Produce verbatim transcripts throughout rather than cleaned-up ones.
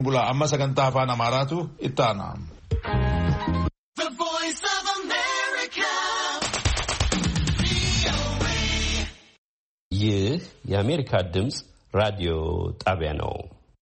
Bula amma sagantaa afaan Amaaraatu itti aana. ይህ የአሜሪካ ድምፅ ራዲዮ ጣቢያ ነው።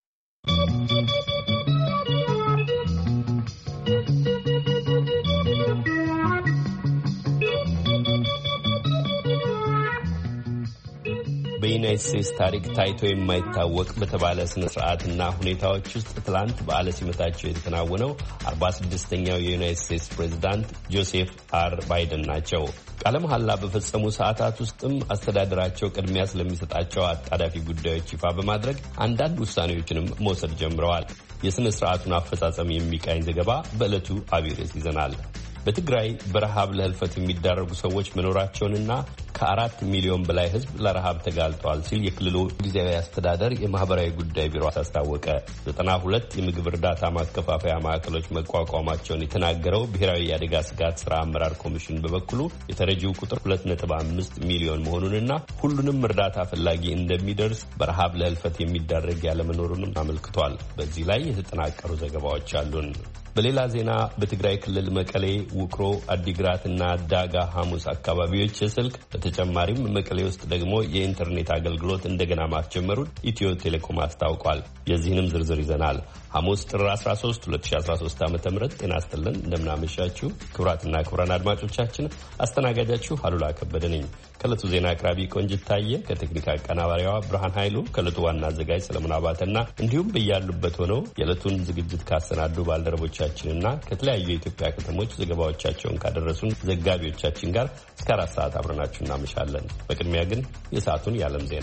በዩናይትድ ስቴትስ ታሪክ ታይቶ የማይታወቅ በተባለ ስነ ስርዓትና ሁኔታዎች ውስጥ ትላንት በዓለ ሲመታቸው የተከናወነው አርባ ስድስተኛው የዩናይትድ ስቴትስ ፕሬዝዳንት ጆሴፍ አር ባይደን ናቸው። ቃለ መሐላ በፈጸሙ ሰዓታት ውስጥም አስተዳደራቸው ቅድሚያ ስለሚሰጣቸው አጣዳፊ ጉዳዮች ይፋ በማድረግ አንዳንድ ውሳኔዎችንም መውሰድ ጀምረዋል። የስነ ስርዓቱን አፈጻጸም የሚቃኝ ዘገባ በዕለቱ አብይ ርዕስ ይዘናል። በትግራይ በረሃብ ለህልፈት የሚዳረጉ ሰዎች መኖራቸውንና ከአራት ሚሊዮን በላይ ህዝብ ለረሃብ ተጋልጧል ሲል የክልሉ ጊዜያዊ አስተዳደር የማህበራዊ ጉዳይ ቢሮ አስታወቀ። ዘጠና ሁለት የምግብ እርዳታ ማከፋፈያ ማዕከሎች መቋቋማቸውን የተናገረው ብሔራዊ የአደጋ ስጋት ስራ አመራር ኮሚሽን በበኩሉ የተረጂው ቁጥር ሁለት ነጥብ አምስት ሚሊዮን መሆኑንና ሁሉንም እርዳታ ፈላጊ እንደሚደርስ በረሃብ ለህልፈት የሚዳረግ ያለመኖሩንም አመልክቷል። በዚህ ላይ የተጠናቀሩ ዘገባዎች አሉን። በሌላ ዜና በትግራይ ክልል መቀሌ፣ ውቅሮ፣ አዲግራትና ዳጋ ሐሙስ አካባቢዎች የስልክ በተጨማሪም መቀሌ ውስጥ ደግሞ የኢንተርኔት አገልግሎት እንደገና ማስጀመሩን ኢትዮ ቴሌኮም አስታውቋል። የዚህንም ዝርዝር ይዘናል። ሐሙስ ጥር አስራ ሶስት ሁለት ሺህ አስራ ሶስት ዓመተ ምህረት ጤና ይስጥልን። እንደምናመሻችሁ ክቡራትና ክቡራን አድማጮቻችን፣ አስተናጋጃችሁ አሉላ ከበደ ነኝ። ከዕለቱ ዜና አቅራቢ ቆንጅት ታየ፣ ከቴክኒክ አቀናባሪዋ ብርሃን ኃይሉ፣ ከዕለቱ ዋና አዘጋጅ ሰለሞን አባተና እንዲሁም በያሉበት ሆነው የዕለቱን ዝግጅት ካሰናዱ ባልደረቦቻችንና ከተለያዩ የኢትዮጵያ ከተሞች ዘገባዎቻቸውን ካደረሱን ዘጋቢዎቻችን ጋር እስከ አራት ሰዓት አብረናችሁ እናመሻለን። በቅድሚያ ግን የሰዓቱን የዓለም ዜና።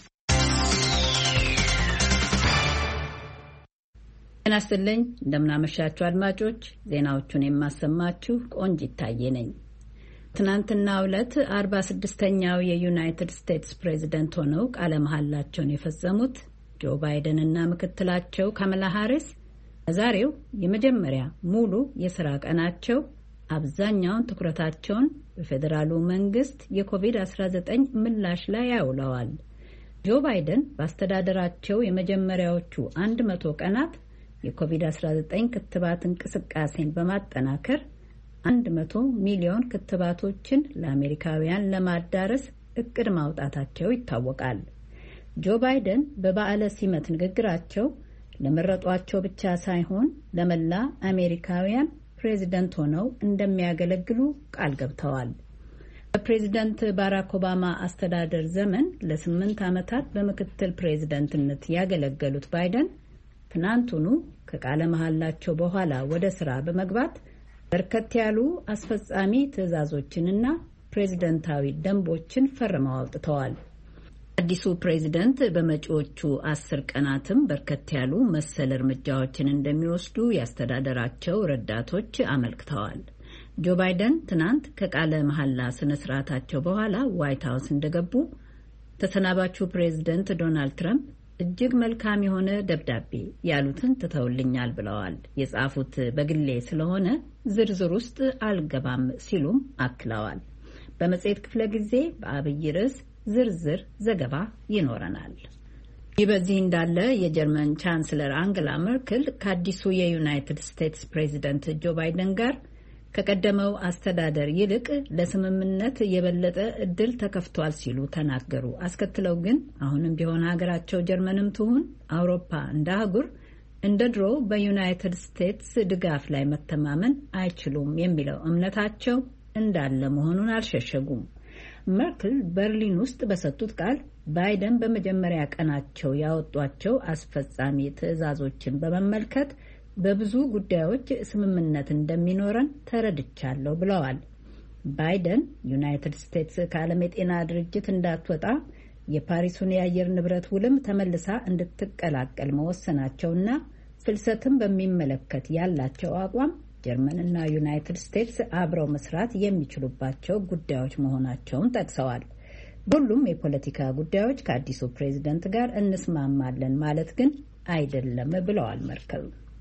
ጤና ይስጥልኝ። እንደምናመሻችሁ አድማጮች፣ ዜናዎቹን የማሰማችሁ ቆንጂት ታየ ነኝ። ትናንትናው ዕለት አርባ ስድስተኛው የዩናይትድ ስቴትስ ፕሬዝደንት ሆነው ቃለ መሐላቸውን የፈጸሙት ጆ ባይደን እና ምክትላቸው ካማላ ሃሪስ በዛሬው የመጀመሪያ ሙሉ የሥራ ቀናቸው አብዛኛውን ትኩረታቸውን በፌዴራሉ መንግስት የኮቪድ አስራ ዘጠኝ ምላሽ ላይ ያውለዋል። ጆ ባይደን በአስተዳደራቸው የመጀመሪያዎቹ አንድ መቶ ቀናት የኮቪድ አስራ ዘጠኝ ክትባት እንቅስቃሴን በማጠናከር አንድ መቶ ሚሊዮን ክትባቶችን ለአሜሪካውያን ለማዳረስ እቅድ ማውጣታቸው ይታወቃል። ጆ ባይደን በበዓለ ሲመት ንግግራቸው ለመረጧቸው ብቻ ሳይሆን ለመላ አሜሪካውያን ፕሬዝደንት ሆነው እንደሚያገለግሉ ቃል ገብተዋል። በፕሬዝደንት ባራክ ኦባማ አስተዳደር ዘመን ለስምንት ዓመታት በምክትል ፕሬዝደንትነት ያገለገሉት ባይደን ትናንቱኑ ከቃለ መሐላቸው በኋላ ወደ ስራ በመግባት በርከት ያሉ አስፈጻሚ ትዕዛዞችንና ፕሬዝደንታዊ ደንቦችን ፈርመው አውጥተዋል። አዲሱ ፕሬዝደንት በመጪዎቹ አስር ቀናትም በርከት ያሉ መሰል እርምጃዎችን እንደሚወስዱ ያስተዳደራቸው ረዳቶች አመልክተዋል። ጆ ባይደን ትናንት ከቃለ መሐላ ስነ ስርዓታቸው በኋላ ዋይት ሀውስ እንደገቡ ተሰናባቹ ፕሬዝደንት ዶናልድ ትራምፕ እጅግ መልካም የሆነ ደብዳቤ ያሉትን ትተውልኛል ብለዋል። የጻፉት በግሌ ስለሆነ ዝርዝር ውስጥ አልገባም ሲሉም አክለዋል። በመጽሔት ክፍለ ጊዜ በአብይ ርዕስ ዝርዝር ዘገባ ይኖረናል። ይህ በዚህ እንዳለ የጀርመን ቻንስለር አንገላ መርክል ከአዲሱ የዩናይትድ ስቴትስ ፕሬዚደንት ጆ ባይደን ጋር ከቀደመው አስተዳደር ይልቅ ለስምምነት የበለጠ እድል ተከፍቷል ሲሉ ተናገሩ። አስከትለው ግን አሁንም ቢሆን ሀገራቸው ጀርመንም ትሁን አውሮፓ እንደ አህጉር እንደ ድሮ በዩናይትድ ስቴትስ ድጋፍ ላይ መተማመን አይችሉም የሚለው እምነታቸው እንዳለ መሆኑን አልሸሸጉም። መርክል በርሊን ውስጥ በሰጡት ቃል ባይደን በመጀመሪያ ቀናቸው ያወጧቸው አስፈጻሚ ትዕዛዞችን በመመልከት በብዙ ጉዳዮች ስምምነት እንደሚኖረን ተረድቻለሁ ብለዋል። ባይደን ዩናይትድ ስቴትስ ከዓለም የጤና ድርጅት እንዳትወጣ የፓሪሱን የአየር ንብረት ውልም ተመልሳ እንድትቀላቀል መወሰናቸውና ፍልሰትን በሚመለከት ያላቸው አቋም ጀርመንና ዩናይትድ ስቴትስ አብረው መስራት የሚችሉባቸው ጉዳዮች መሆናቸውን ጠቅሰዋል። ሁሉም የፖለቲካ ጉዳዮች ከአዲሱ ፕሬዝደንት ጋር እንስማማለን ማለት ግን አይደለም ብለዋል መርከል።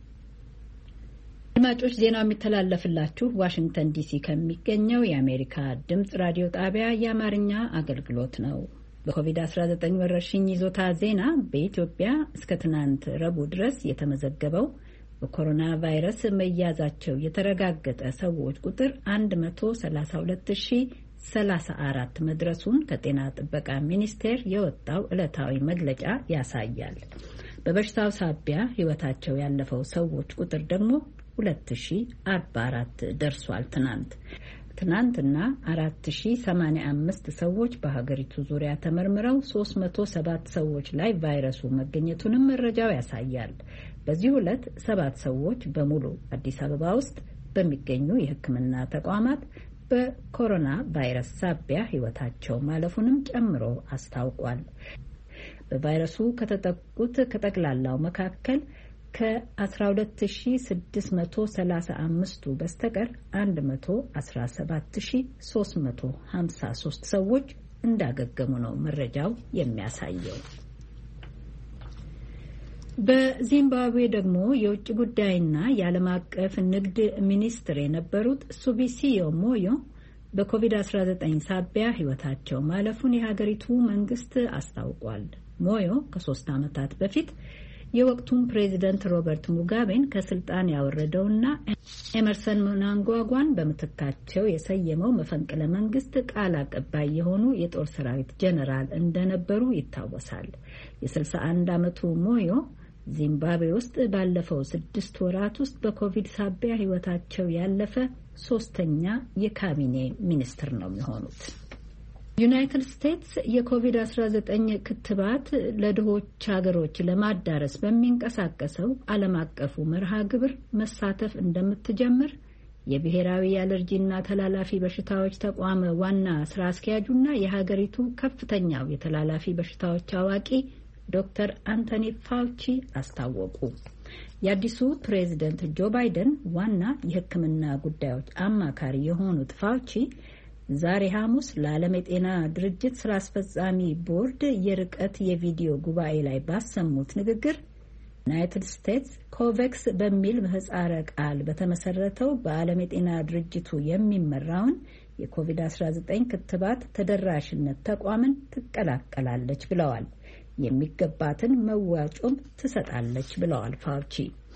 አድማጮች፣ ዜናው የሚተላለፍላችሁ ዋሽንግተን ዲሲ ከሚገኘው የአሜሪካ ድምጽ ራዲዮ ጣቢያ የአማርኛ አገልግሎት ነው። በኮቪድ አስራ ዘጠኝ ወረርሽኝ ይዞታ ዜና በኢትዮጵያ እስከ ትናንት ረቡዕ ድረስ የተመዘገበው በኮሮና ቫይረስ መያዛቸው የተረጋገጠ ሰዎች ቁጥር አንድ መቶ ሰላሳ ሁለት ሺህ ሰላሳ አራት መድረሱን ከጤና ጥበቃ ሚኒስቴር የወጣው ዕለታዊ መግለጫ ያሳያል። በበሽታው ሳቢያ ሕይወታቸው ያለፈው ሰዎች ቁጥር ደግሞ ሁለት ሺህ አርባ አራት ደርሷል። ትናንት ትናንትና አራት ሺህ ሰማንያ አምስት ሰዎች በሀገሪቱ ዙሪያ ተመርምረው ሶስት መቶ ሰባት ሰዎች ላይ ቫይረሱ መገኘቱንም መረጃው ያሳያል። በዚህ ዕለት ሰባት ሰዎች በሙሉ አዲስ አበባ ውስጥ በሚገኙ የሕክምና ተቋማት በኮሮና ቫይረስ ሳቢያ ሕይወታቸው ማለፉንም ጨምሮ አስታውቋል። በቫይረሱ ከተጠቁት ከጠቅላላው መካከል ከአስራ ሁለት ሺህ ስድስት መቶ ሰላሳ አምስቱ በስተቀር አንድ መቶ አስራ ሰባት ሺህ ሶስት መቶ ሀምሳ ሶስት ሰዎች እንዳገገሙ ነው መረጃው የሚያሳየው። በዚምባብዌ ደግሞ የውጭ ጉዳይና የዓለም አቀፍ ንግድ ሚኒስትር የነበሩት ሱቢሲዮ ሞዮ በኮቪድ አስራ ዘጠኝ ሳቢያ ሕይወታቸው ማለፉን የሀገሪቱ መንግስት አስታውቋል። ሞዮ ከሶስት ዓመታት በፊት የወቅቱን ፕሬዚደንት ሮበርት ሙጋቤን ከስልጣን ያወረደውና ኤመርሰን ምናንጓጓን በምትካቸው የሰየመው መፈንቅለ መንግስት ቃል አቀባይ የሆኑ የጦር ሰራዊት ጀነራል እንደነበሩ ይታወሳል። የስልሳ አንድ ዓመቱ ሞዮ ዚምባብዌ ውስጥ ባለፈው ስድስት ወራት ውስጥ በኮቪድ ሳቢያ ሕይወታቸው ያለፈ ሶስተኛ የካቢኔ ሚኒስትር ነው የሚሆኑት። ዩናይትድ ስቴትስ የኮቪድ አስራ ዘጠኝ ክትባት ለድሆች ሀገሮች ለማዳረስ በሚንቀሳቀሰው ዓለም አቀፉ መርሃ ግብር መሳተፍ እንደምትጀምር የብሔራዊ የአለርጂና ተላላፊ በሽታዎች ተቋም ዋና ስራ አስኪያጁና የሀገሪቱ ከፍተኛው የተላላፊ በሽታዎች አዋቂ ዶክተር አንቶኒ ፋውቺ አስታወቁ። የአዲሱ ፕሬዝደንት ጆ ባይደን ዋና የሕክምና ጉዳዮች አማካሪ የሆኑት ፋውቺ ዛሬ ሐሙስ ለዓለም የጤና ድርጅት ስራ አስፈጻሚ ቦርድ የርቀት የቪዲዮ ጉባኤ ላይ ባሰሙት ንግግር ዩናይትድ ስቴትስ ኮቬክስ በሚል ምህጻረ ቃል በተመሰረተው በዓለም የጤና ድርጅቱ የሚመራውን የኮቪድ አስራ ዘጠኝ ክትባት ተደራሽነት ተቋምን ትቀላቀላለች ብለዋል። የሚገባትን መዋጮም ትሰጣለች ብለዋል ፋውቺ።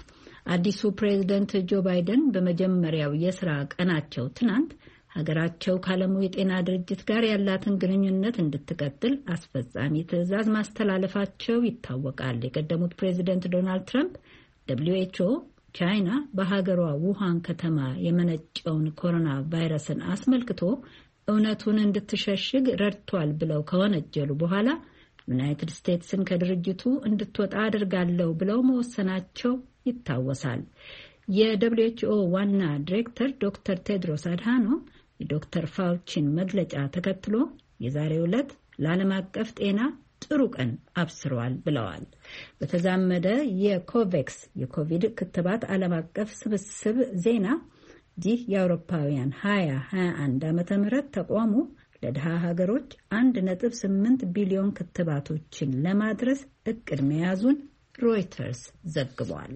አዲሱ ፕሬዝደንት ጆ ባይደን በመጀመሪያው የስራ ቀናቸው ትናንት ሀገራቸው ከዓለሙ የጤና ድርጅት ጋር ያላትን ግንኙነት እንድትቀጥል አስፈጻሚ ትዕዛዝ ማስተላለፋቸው ይታወቃል። የቀደሙት ፕሬዚደንት ዶናልድ ትራምፕ ደብሊው ኤች ኦ ቻይና በሀገሯ ውሃን ከተማ የመነጨውን ኮሮና ቫይረስን አስመልክቶ እውነቱን እንድትሸሽግ ረድቷል ብለው ከወነጀሉ በኋላ ዩናይትድ ስቴትስን ከድርጅቱ እንድትወጣ አድርጋለሁ ብለው መወሰናቸው ይታወሳል። የደብሊው ኤች ኦ ዋና ዲሬክተር ዶክተር ቴድሮስ አድሃኖም የዶክተር ፋውቺን መግለጫ ተከትሎ የዛሬው ዕለት ለዓለም አቀፍ ጤና ጥሩ ቀን አብስረዋል ብለዋል። በተዛመደ የኮቬክስ የኮቪድ ክትባት ዓለም አቀፍ ስብስብ ዜና ይህ የአውሮፓውያን ሀያ ሀያ አንድ ዓመተ ምህረት ተቋሙ ለድሃ ሀገሮች አንድ ነጥብ ስምንት ቢሊዮን ክትባቶችን ለማድረስ እቅድ መያዙን ሮይተርስ ዘግቧል።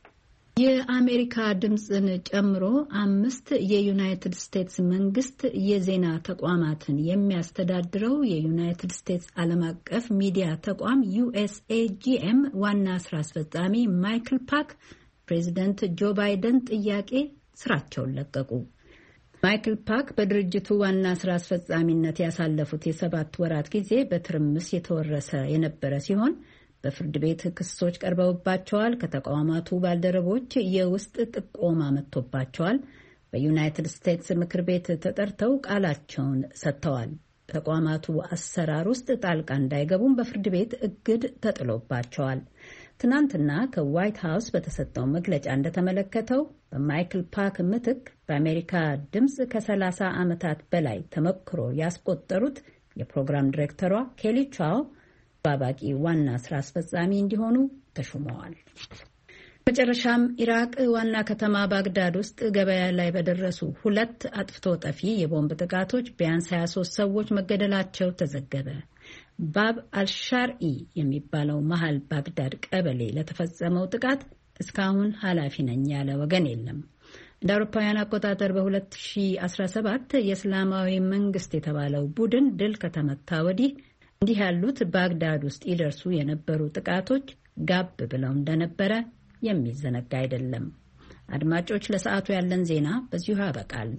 የአሜሪካ ድምፅን ጨምሮ አምስት የዩናይትድ ስቴትስ መንግስት የዜና ተቋማትን የሚያስተዳድረው የዩናይትድ ስቴትስ ዓለም አቀፍ ሚዲያ ተቋም ዩ ኤስ ኤ ጂ ኤም ዋና ስራ አስፈጻሚ ማይክል ፓክ ፕሬዚደንት ጆ ባይደን ጥያቄ ስራቸውን ለቀቁ። ማይክል ፓክ በድርጅቱ ዋና ስራ አስፈጻሚነት ያሳለፉት የሰባት ወራት ጊዜ በትርምስ የተወረሰ የነበረ ሲሆን በፍርድ ቤት ክሶች ቀርበውባቸዋል። ከተቋማቱ ባልደረቦች የውስጥ ጥቆማ መጥቶባቸዋል። በዩናይትድ ስቴትስ ምክር ቤት ተጠርተው ቃላቸውን ሰጥተዋል። ተቋማቱ አሰራር ውስጥ ጣልቃ እንዳይገቡም በፍርድ ቤት እግድ ተጥሎባቸዋል። ትናንትና ከዋይት ሃውስ በተሰጠው መግለጫ እንደተመለከተው በማይክል ፓክ ምትክ በአሜሪካ ድምፅ ከሰላሳ ዓመታት በላይ ተመክሮ ያስቆጠሩት የፕሮግራም ዲሬክተሯ ኬሊ ቻው ባባቂ ዋና ስራ አስፈጻሚ እንዲሆኑ ተሹመዋል። መጨረሻም ኢራቅ ዋና ከተማ ባግዳድ ውስጥ ገበያ ላይ በደረሱ ሁለት አጥፍቶ ጠፊ የቦምብ ጥቃቶች ቢያንስ ሀያ ሶስት ሰዎች መገደላቸው ተዘገበ። ባብ አልሻርኢ የሚባለው መሃል ባግዳድ ቀበሌ ለተፈጸመው ጥቃት እስካሁን ኃላፊ ነኝ ያለ ወገን የለም። እንደ አውሮፓውያን አቆጣጠር በሁለት ሺህ አስራ ሰባት የእስላማዊ መንግስት የተባለው ቡድን ድል ከተመታ ወዲህ እንዲህ ያሉት ባግዳድ ውስጥ ይደርሱ የነበሩ ጥቃቶች ጋብ ብለው እንደነበረ የሚዘነጋ አይደለም። አድማጮች፣ ለሰዓቱ ያለን ዜና በዚሁ ያበቃል።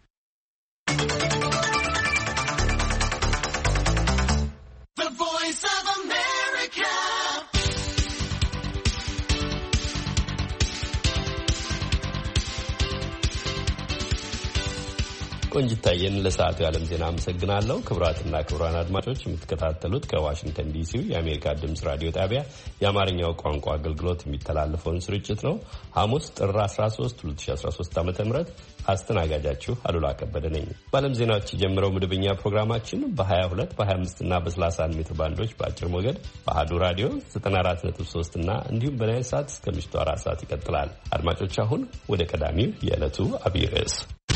ቆንጅታየን ለሰዓቱ የዓለም ዜና አመሰግናለሁ። ክቡራትና ክቡራን አድማጮች የምትከታተሉት ከዋሽንግተን ዲሲው የአሜሪካ ድምፅ ራዲዮ ጣቢያ የአማርኛው ቋንቋ አገልግሎት የሚተላለፈውን ስርጭት ነው። ሐሙስ ጥር አስራ ሶስት ሁለት ሺህ አስራ ሶስት ዓመተ ምህረት አስተናጋጃችሁ አሉላ ከበደ ነኝ። በዓለም ዜናዎች የጀመረው መደበኛ ፕሮግራማችን በ22 በ25 እና በ31 ሜትር ባንዶች በአጭር ሞገድ በአሃዱ ራዲዮ ዘጠና አራት ነጥብ ሶስት እና እንዲሁም በናይል ሳት እስከ ምሽቱ አራት ሰዓት ይቀጥላል። አድማጮች አሁን ወደ ቀዳሚው የዕለቱ አብይ ርዕስ።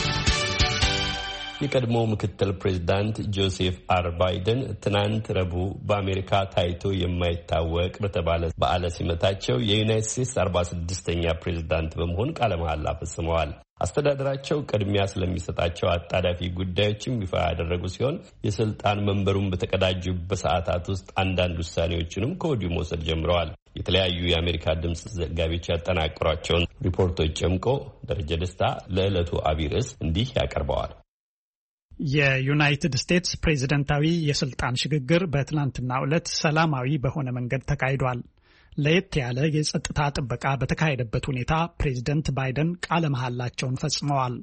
የቀድሞው ምክትል ፕሬዝዳንት ጆሴፍ አር ባይደን ትናንት ረቡዕ በአሜሪካ ታይቶ የማይታወቅ በተባለ በዓለ ሲመታቸው የዩናይትድ ስቴትስ አርባ ስድስተኛ ፕሬዝዳንት በመሆን ቃለ መሐላ ፈጽመዋል። አስተዳደራቸው ቅድሚያ ስለሚሰጣቸው አጣዳፊ ጉዳዮችም ይፋ ያደረጉ ሲሆን የስልጣን መንበሩን በተቀዳጁበት ሰዓታት ውስጥ አንዳንድ ውሳኔዎችንም ከወዲሁ መውሰድ ጀምረዋል። የተለያዩ የአሜሪካ ድምፅ ዘጋቢዎች ያጠናቀሯቸውን ሪፖርቶች ጨምቆ ደረጀ ደስታ ለዕለቱ አብይ ርዕስ እንዲህ ያቀርበዋል። የዩናይትድ ስቴትስ ፕሬዝደንታዊ የስልጣን ሽግግር በትናንትናው ዕለት ሰላማዊ በሆነ መንገድ ተካሂዷል። ለየት ያለ የጸጥታ ጥበቃ በተካሄደበት ሁኔታ ፕሬዝደንት ባይደን ቃለ መሐላቸውን ፈጽመዋል።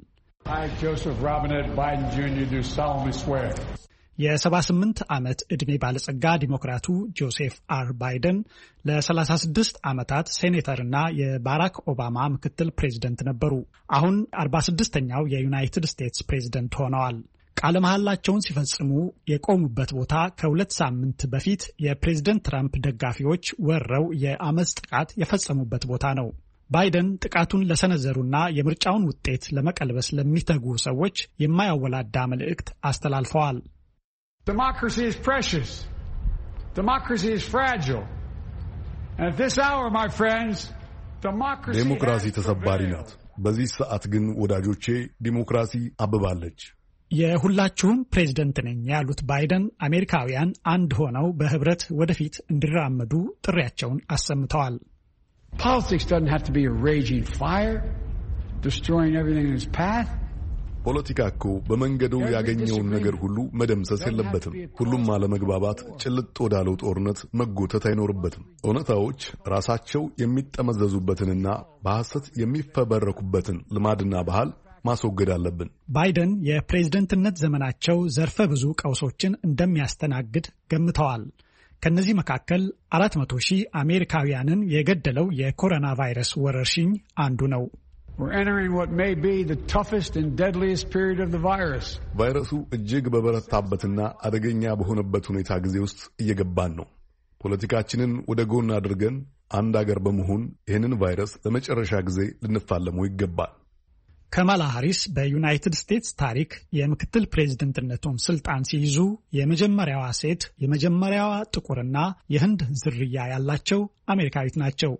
የሰባ ስምንት ዓመት ዕድሜ ባለጸጋ ዲሞክራቱ ጆሴፍ አር ባይደን ለሰላሳ ስድስት ዓመታት ሴኔተርና የባራክ ኦባማ ምክትል ፕሬዝደንት ነበሩ። አሁን አርባ ስድስተኛው የዩናይትድ ስቴትስ ፕሬዝደንት ሆነዋል። ቃለ መሐላቸውን ሲፈጽሙ የቆሙበት ቦታ ከሁለት ሳምንት በፊት የፕሬዝደንት ትራምፕ ደጋፊዎች ወረው የአመፅ ጥቃት የፈጸሙበት ቦታ ነው። ባይደን ጥቃቱን ለሰነዘሩና የምርጫውን ውጤት ለመቀልበስ ለሚተጉ ሰዎች የማያወላዳ መልእክት አስተላልፈዋል። Democracy is precious. Democracy is fragile. And at this hour, my friends, democracy ዴሞክራሲ ተሰባሪ ናት። በዚህ ሰዓት ግን ወዳጆቼ ዲሞክራሲ አብባለች። የሁላችሁም ፕሬዝደንት ነኝ ያሉት ባይደን አሜሪካውያን አንድ ሆነው በህብረት ወደፊት እንዲራመዱ ጥሪያቸውን አሰምተዋል። Politics doesn't have to be a raging fire, destroying everything in its path. ፖለቲካ እኮ በመንገዱ ያገኘውን ነገር ሁሉ መደምሰስ የለበትም። ሁሉም አለመግባባት ጭልጥ ወዳለው ጦርነት መጎተት አይኖርበትም። እውነታዎች ራሳቸው የሚጠመዘዙበትንና በሐሰት የሚፈበረኩበትን ልማድና ባህል ማስወገድ አለብን። ባይደን የፕሬዝደንትነት ዘመናቸው ዘርፈ ብዙ ቀውሶችን እንደሚያስተናግድ ገምተዋል። ከነዚህ መካከል አራት መቶ ሺህ አሜሪካውያንን የገደለው የኮሮና ቫይረስ ወረርሽኝ አንዱ ነው። We're entering what may be the toughest and deadliest period of the virus. ቫይረሱ እጅግ በበረታበትና አደገኛ በሆነበት ሁኔታ ጊዜ ውስጥ እየገባን ነው። ፖለቲካችንን ወደ ጎን አድርገን አንድ አገር በመሆን ይህንን ቫይረስ ለመጨረሻ ጊዜ ልንፋለመው ይገባል። ካማላ ሃሪስ በዩናይትድ ስቴትስ ታሪክ የምክትል ፕሬዝደንትነቱን ስልጣን ሲይዙ የመጀመሪያዋ ሴት፣ የመጀመሪያዋ ጥቁርና የህንድ ዝርያ ያላቸው አሜሪካዊት ናቸው።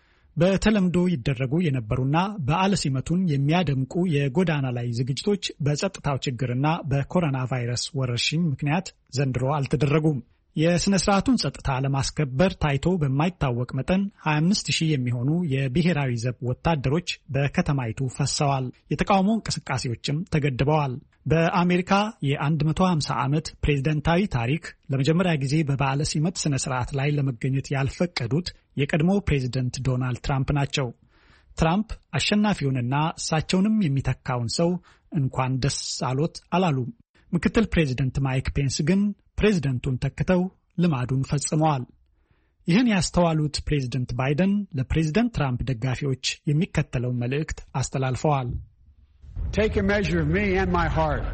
በተለምዶ ይደረጉ የነበሩና በዓለ ሲመቱን የሚያደምቁ የጎዳና ላይ ዝግጅቶች በጸጥታው ችግርና በኮሮና ቫይረስ ወረርሽኝ ምክንያት ዘንድሮ አልተደረጉም። የሥነ ሥርዓቱን ጸጥታ ለማስከበር ታይቶ በማይታወቅ መጠን ሀያ አምስት ሺህ የሚሆኑ የብሔራዊ ዘብ ወታደሮች በከተማይቱ ፈሰዋል። የተቃውሞ እንቅስቃሴዎችም ተገድበዋል። በአሜሪካ የ150 ዓመት ፕሬዝደንታዊ ታሪክ ለመጀመሪያ ጊዜ በበዓለ ሲመት ሥነ ሥርዓት ላይ ለመገኘት ያልፈቀዱት የቀድሞ ፕሬዝደንት ዶናልድ ትራምፕ ናቸው። ትራምፕ አሸናፊውንና እሳቸውንም የሚተካውን ሰው እንኳን ደስ አሎት አላሉም። ምክትል ፕሬዝደንት ማይክ ፔንስ ግን ፕሬዝደንቱን ተክተው ልማዱን ፈጽመዋል። ይህን ያስተዋሉት ፕሬዝደንት ባይደን ለፕሬዝደንት ትራምፕ ደጋፊዎች የሚከተለውን መልእክት አስተላልፈዋል። Take a measure of me and my heart.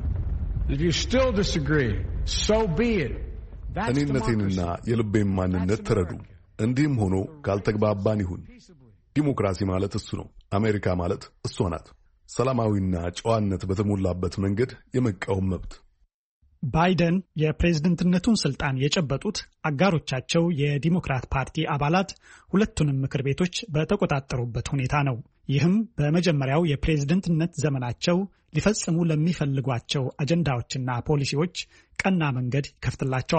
If you still disagree, so be it. እኔነቴንና የልቤን ማንነት ተረዱ። እንዲህም ሆኖ ካልተግባባን ይሁን። ዲሞክራሲ ማለት እሱ ነው። አሜሪካ ማለት እሷ ናት። ሰላማዊና ጨዋነት በተሞላበት መንገድ የመቃወም መብት። ባይደን የፕሬዝደንትነቱን ስልጣን የጨበጡት አጋሮቻቸው የዲሞክራት ፓርቲ አባላት ሁለቱንም ምክር ቤቶች በተቆጣጠሩበት ሁኔታ ነው። ይህም በመጀመሪያው የፕሬዝደንትነት ዘመናቸው ሊፈጽሙ ለሚፈልጓቸው አጀንዳዎችና ፖሊሲዎች ቀና መንገድ ይከፍትላቸዋል።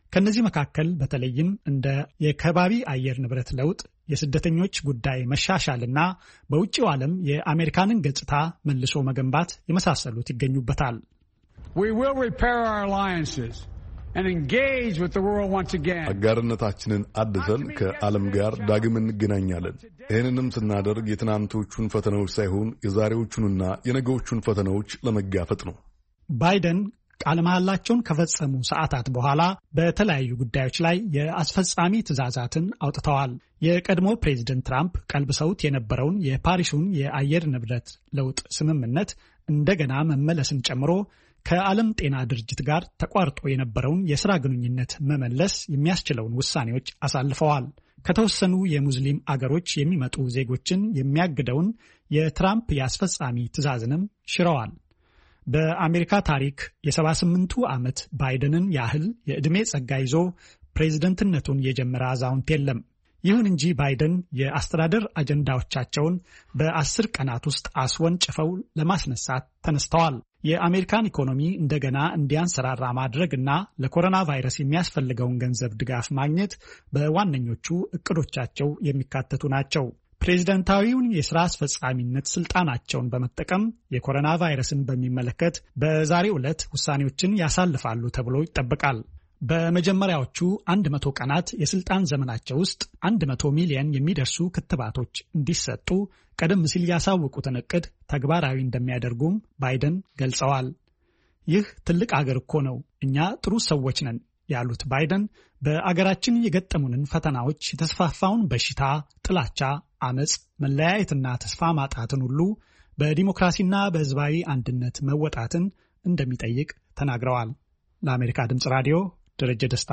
ከነዚህ መካከል በተለይም እንደ የከባቢ አየር ንብረት ለውጥ፣ የስደተኞች ጉዳይ መሻሻልና በውጭው ዓለም የአሜሪካንን ገጽታ መልሶ መገንባት የመሳሰሉት ይገኙበታል። We will repair our alliances and engage with the world once again. አጋርነታችንን አድሰን ከዓለም ጋር ዳግም እንገናኛለን። ይህንንም ስናደርግ የትናንቶቹን ፈተናዎች ሳይሆን የዛሬዎቹንና የነገዎቹን ፈተናዎች ለመጋፈጥ ነው። ባይደን ቃለ መሐላቸውን ከፈጸሙ ሰዓታት በኋላ በተለያዩ ጉዳዮች ላይ የአስፈጻሚ ትዕዛዛትን አውጥተዋል። የቀድሞ ፕሬዝደንት ትራምፕ ቀልብሰውት የነበረውን የፓሪሱን የአየር ንብረት ለውጥ ስምምነት እንደገና መመለስን ጨምሮ ከዓለም ጤና ድርጅት ጋር ተቋርጦ የነበረውን የሥራ ግንኙነት መመለስ የሚያስችለውን ውሳኔዎች አሳልፈዋል። ከተወሰኑ የሙስሊም አገሮች የሚመጡ ዜጎችን የሚያግደውን የትራምፕ የአስፈጻሚ ትዕዛዝንም ሽረዋል። በአሜሪካ ታሪክ የሰባ ስምንቱ ዓመት ባይደንን ያህል የዕድሜ ጸጋ ይዞ ፕሬዝደንትነቱን የጀመረ አዛውንት የለም። ይሁን እንጂ ባይደን የአስተዳደር አጀንዳዎቻቸውን በአስር ቀናት ውስጥ አስወንጭፈው ለማስነሳት ተነስተዋል። የአሜሪካን ኢኮኖሚ እንደገና እንዲያንሰራራ ማድረግና ለኮሮና ቫይረስ የሚያስፈልገውን ገንዘብ ድጋፍ ማግኘት በዋነኞቹ እቅዶቻቸው የሚካተቱ ናቸው። ፕሬዝደንታዊውን የሥራ አስፈጻሚነት ስልጣናቸውን በመጠቀም የኮሮና ቫይረስን በሚመለከት በዛሬው ዕለት ውሳኔዎችን ያሳልፋሉ ተብሎ ይጠበቃል። በመጀመሪያዎቹ አንድ መቶ ቀናት የስልጣን ዘመናቸው ውስጥ አንድ መቶ ሚሊዮን የሚደርሱ ክትባቶች እንዲሰጡ ቀደም ሲል ያሳወቁትን እቅድ ተግባራዊ እንደሚያደርጉም ባይደን ገልጸዋል። ይህ ትልቅ አገር እኮ ነው፣ እኛ ጥሩ ሰዎች ነን ያሉት ባይደን በአገራችን የገጠሙንን ፈተናዎች፣ የተስፋፋውን በሽታ፣ ጥላቻ፣ አመጽ፣ መለያየትና ተስፋ ማጣትን ሁሉ በዲሞክራሲና በሕዝባዊ አንድነት መወጣትን እንደሚጠይቅ ተናግረዋል። ለአሜሪካ ድምፅ ራዲዮ ደረጀ ደስታ።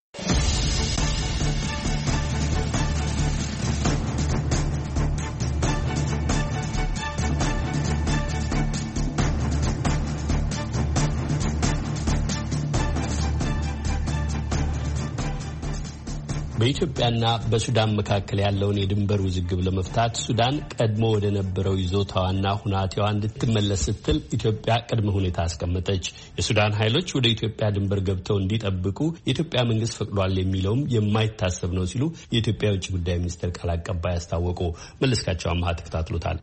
በኢትዮጵያና በሱዳን መካከል ያለውን የድንበር ውዝግብ ለመፍታት ሱዳን ቀድሞ ወደ ነበረው ይዞታዋና ሁናቴዋ እንድትመለስ ስትል ኢትዮጵያ ቅድመ ሁኔታ አስቀመጠች። የሱዳን ኃይሎች ወደ ኢትዮጵያ ድንበር ገብተው እንዲጠብቁ የኢትዮጵያ መንግስት ፈቅዷል የሚለውም የማይታሰብ ነው ሲሉ የኢትዮጵያ የውጭ ጉዳይ ሚኒስቴር ቃል አቀባይ አስታወቁ። መለስካቸው አማሃ ተከታትሎታል።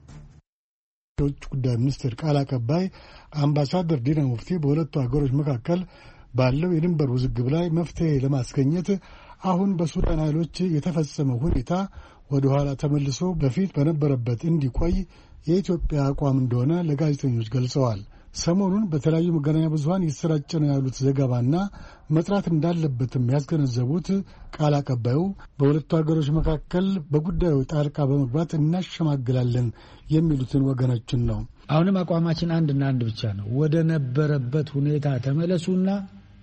የውጭ ጉዳይ ሚኒስቴር ቃል አቀባይ አምባሳደር ዲና ሙፍቲ በሁለቱ ሀገሮች መካከል ባለው የድንበር ውዝግብ ላይ መፍትሄ ለማስገኘት አሁን በሱዳን ኃይሎች የተፈጸመው ሁኔታ ወደ ኋላ ተመልሶ በፊት በነበረበት እንዲቆይ የኢትዮጵያ አቋም እንደሆነ ለጋዜጠኞች ገልጸዋል። ሰሞኑን በተለያዩ መገናኛ ብዙሃን ይሰራጭ ነው ያሉት ዘገባና መጥራት እንዳለበትም ያስገነዘቡት ቃል አቀባዩ በሁለቱ ሀገሮች መካከል በጉዳዩ ጣልቃ በመግባት እናሸማግላለን የሚሉትን ወገኖችን ነው። አሁንም አቋማችን አንድና አንድ ብቻ ነው። ወደ ነበረበት ሁኔታ ተመለሱና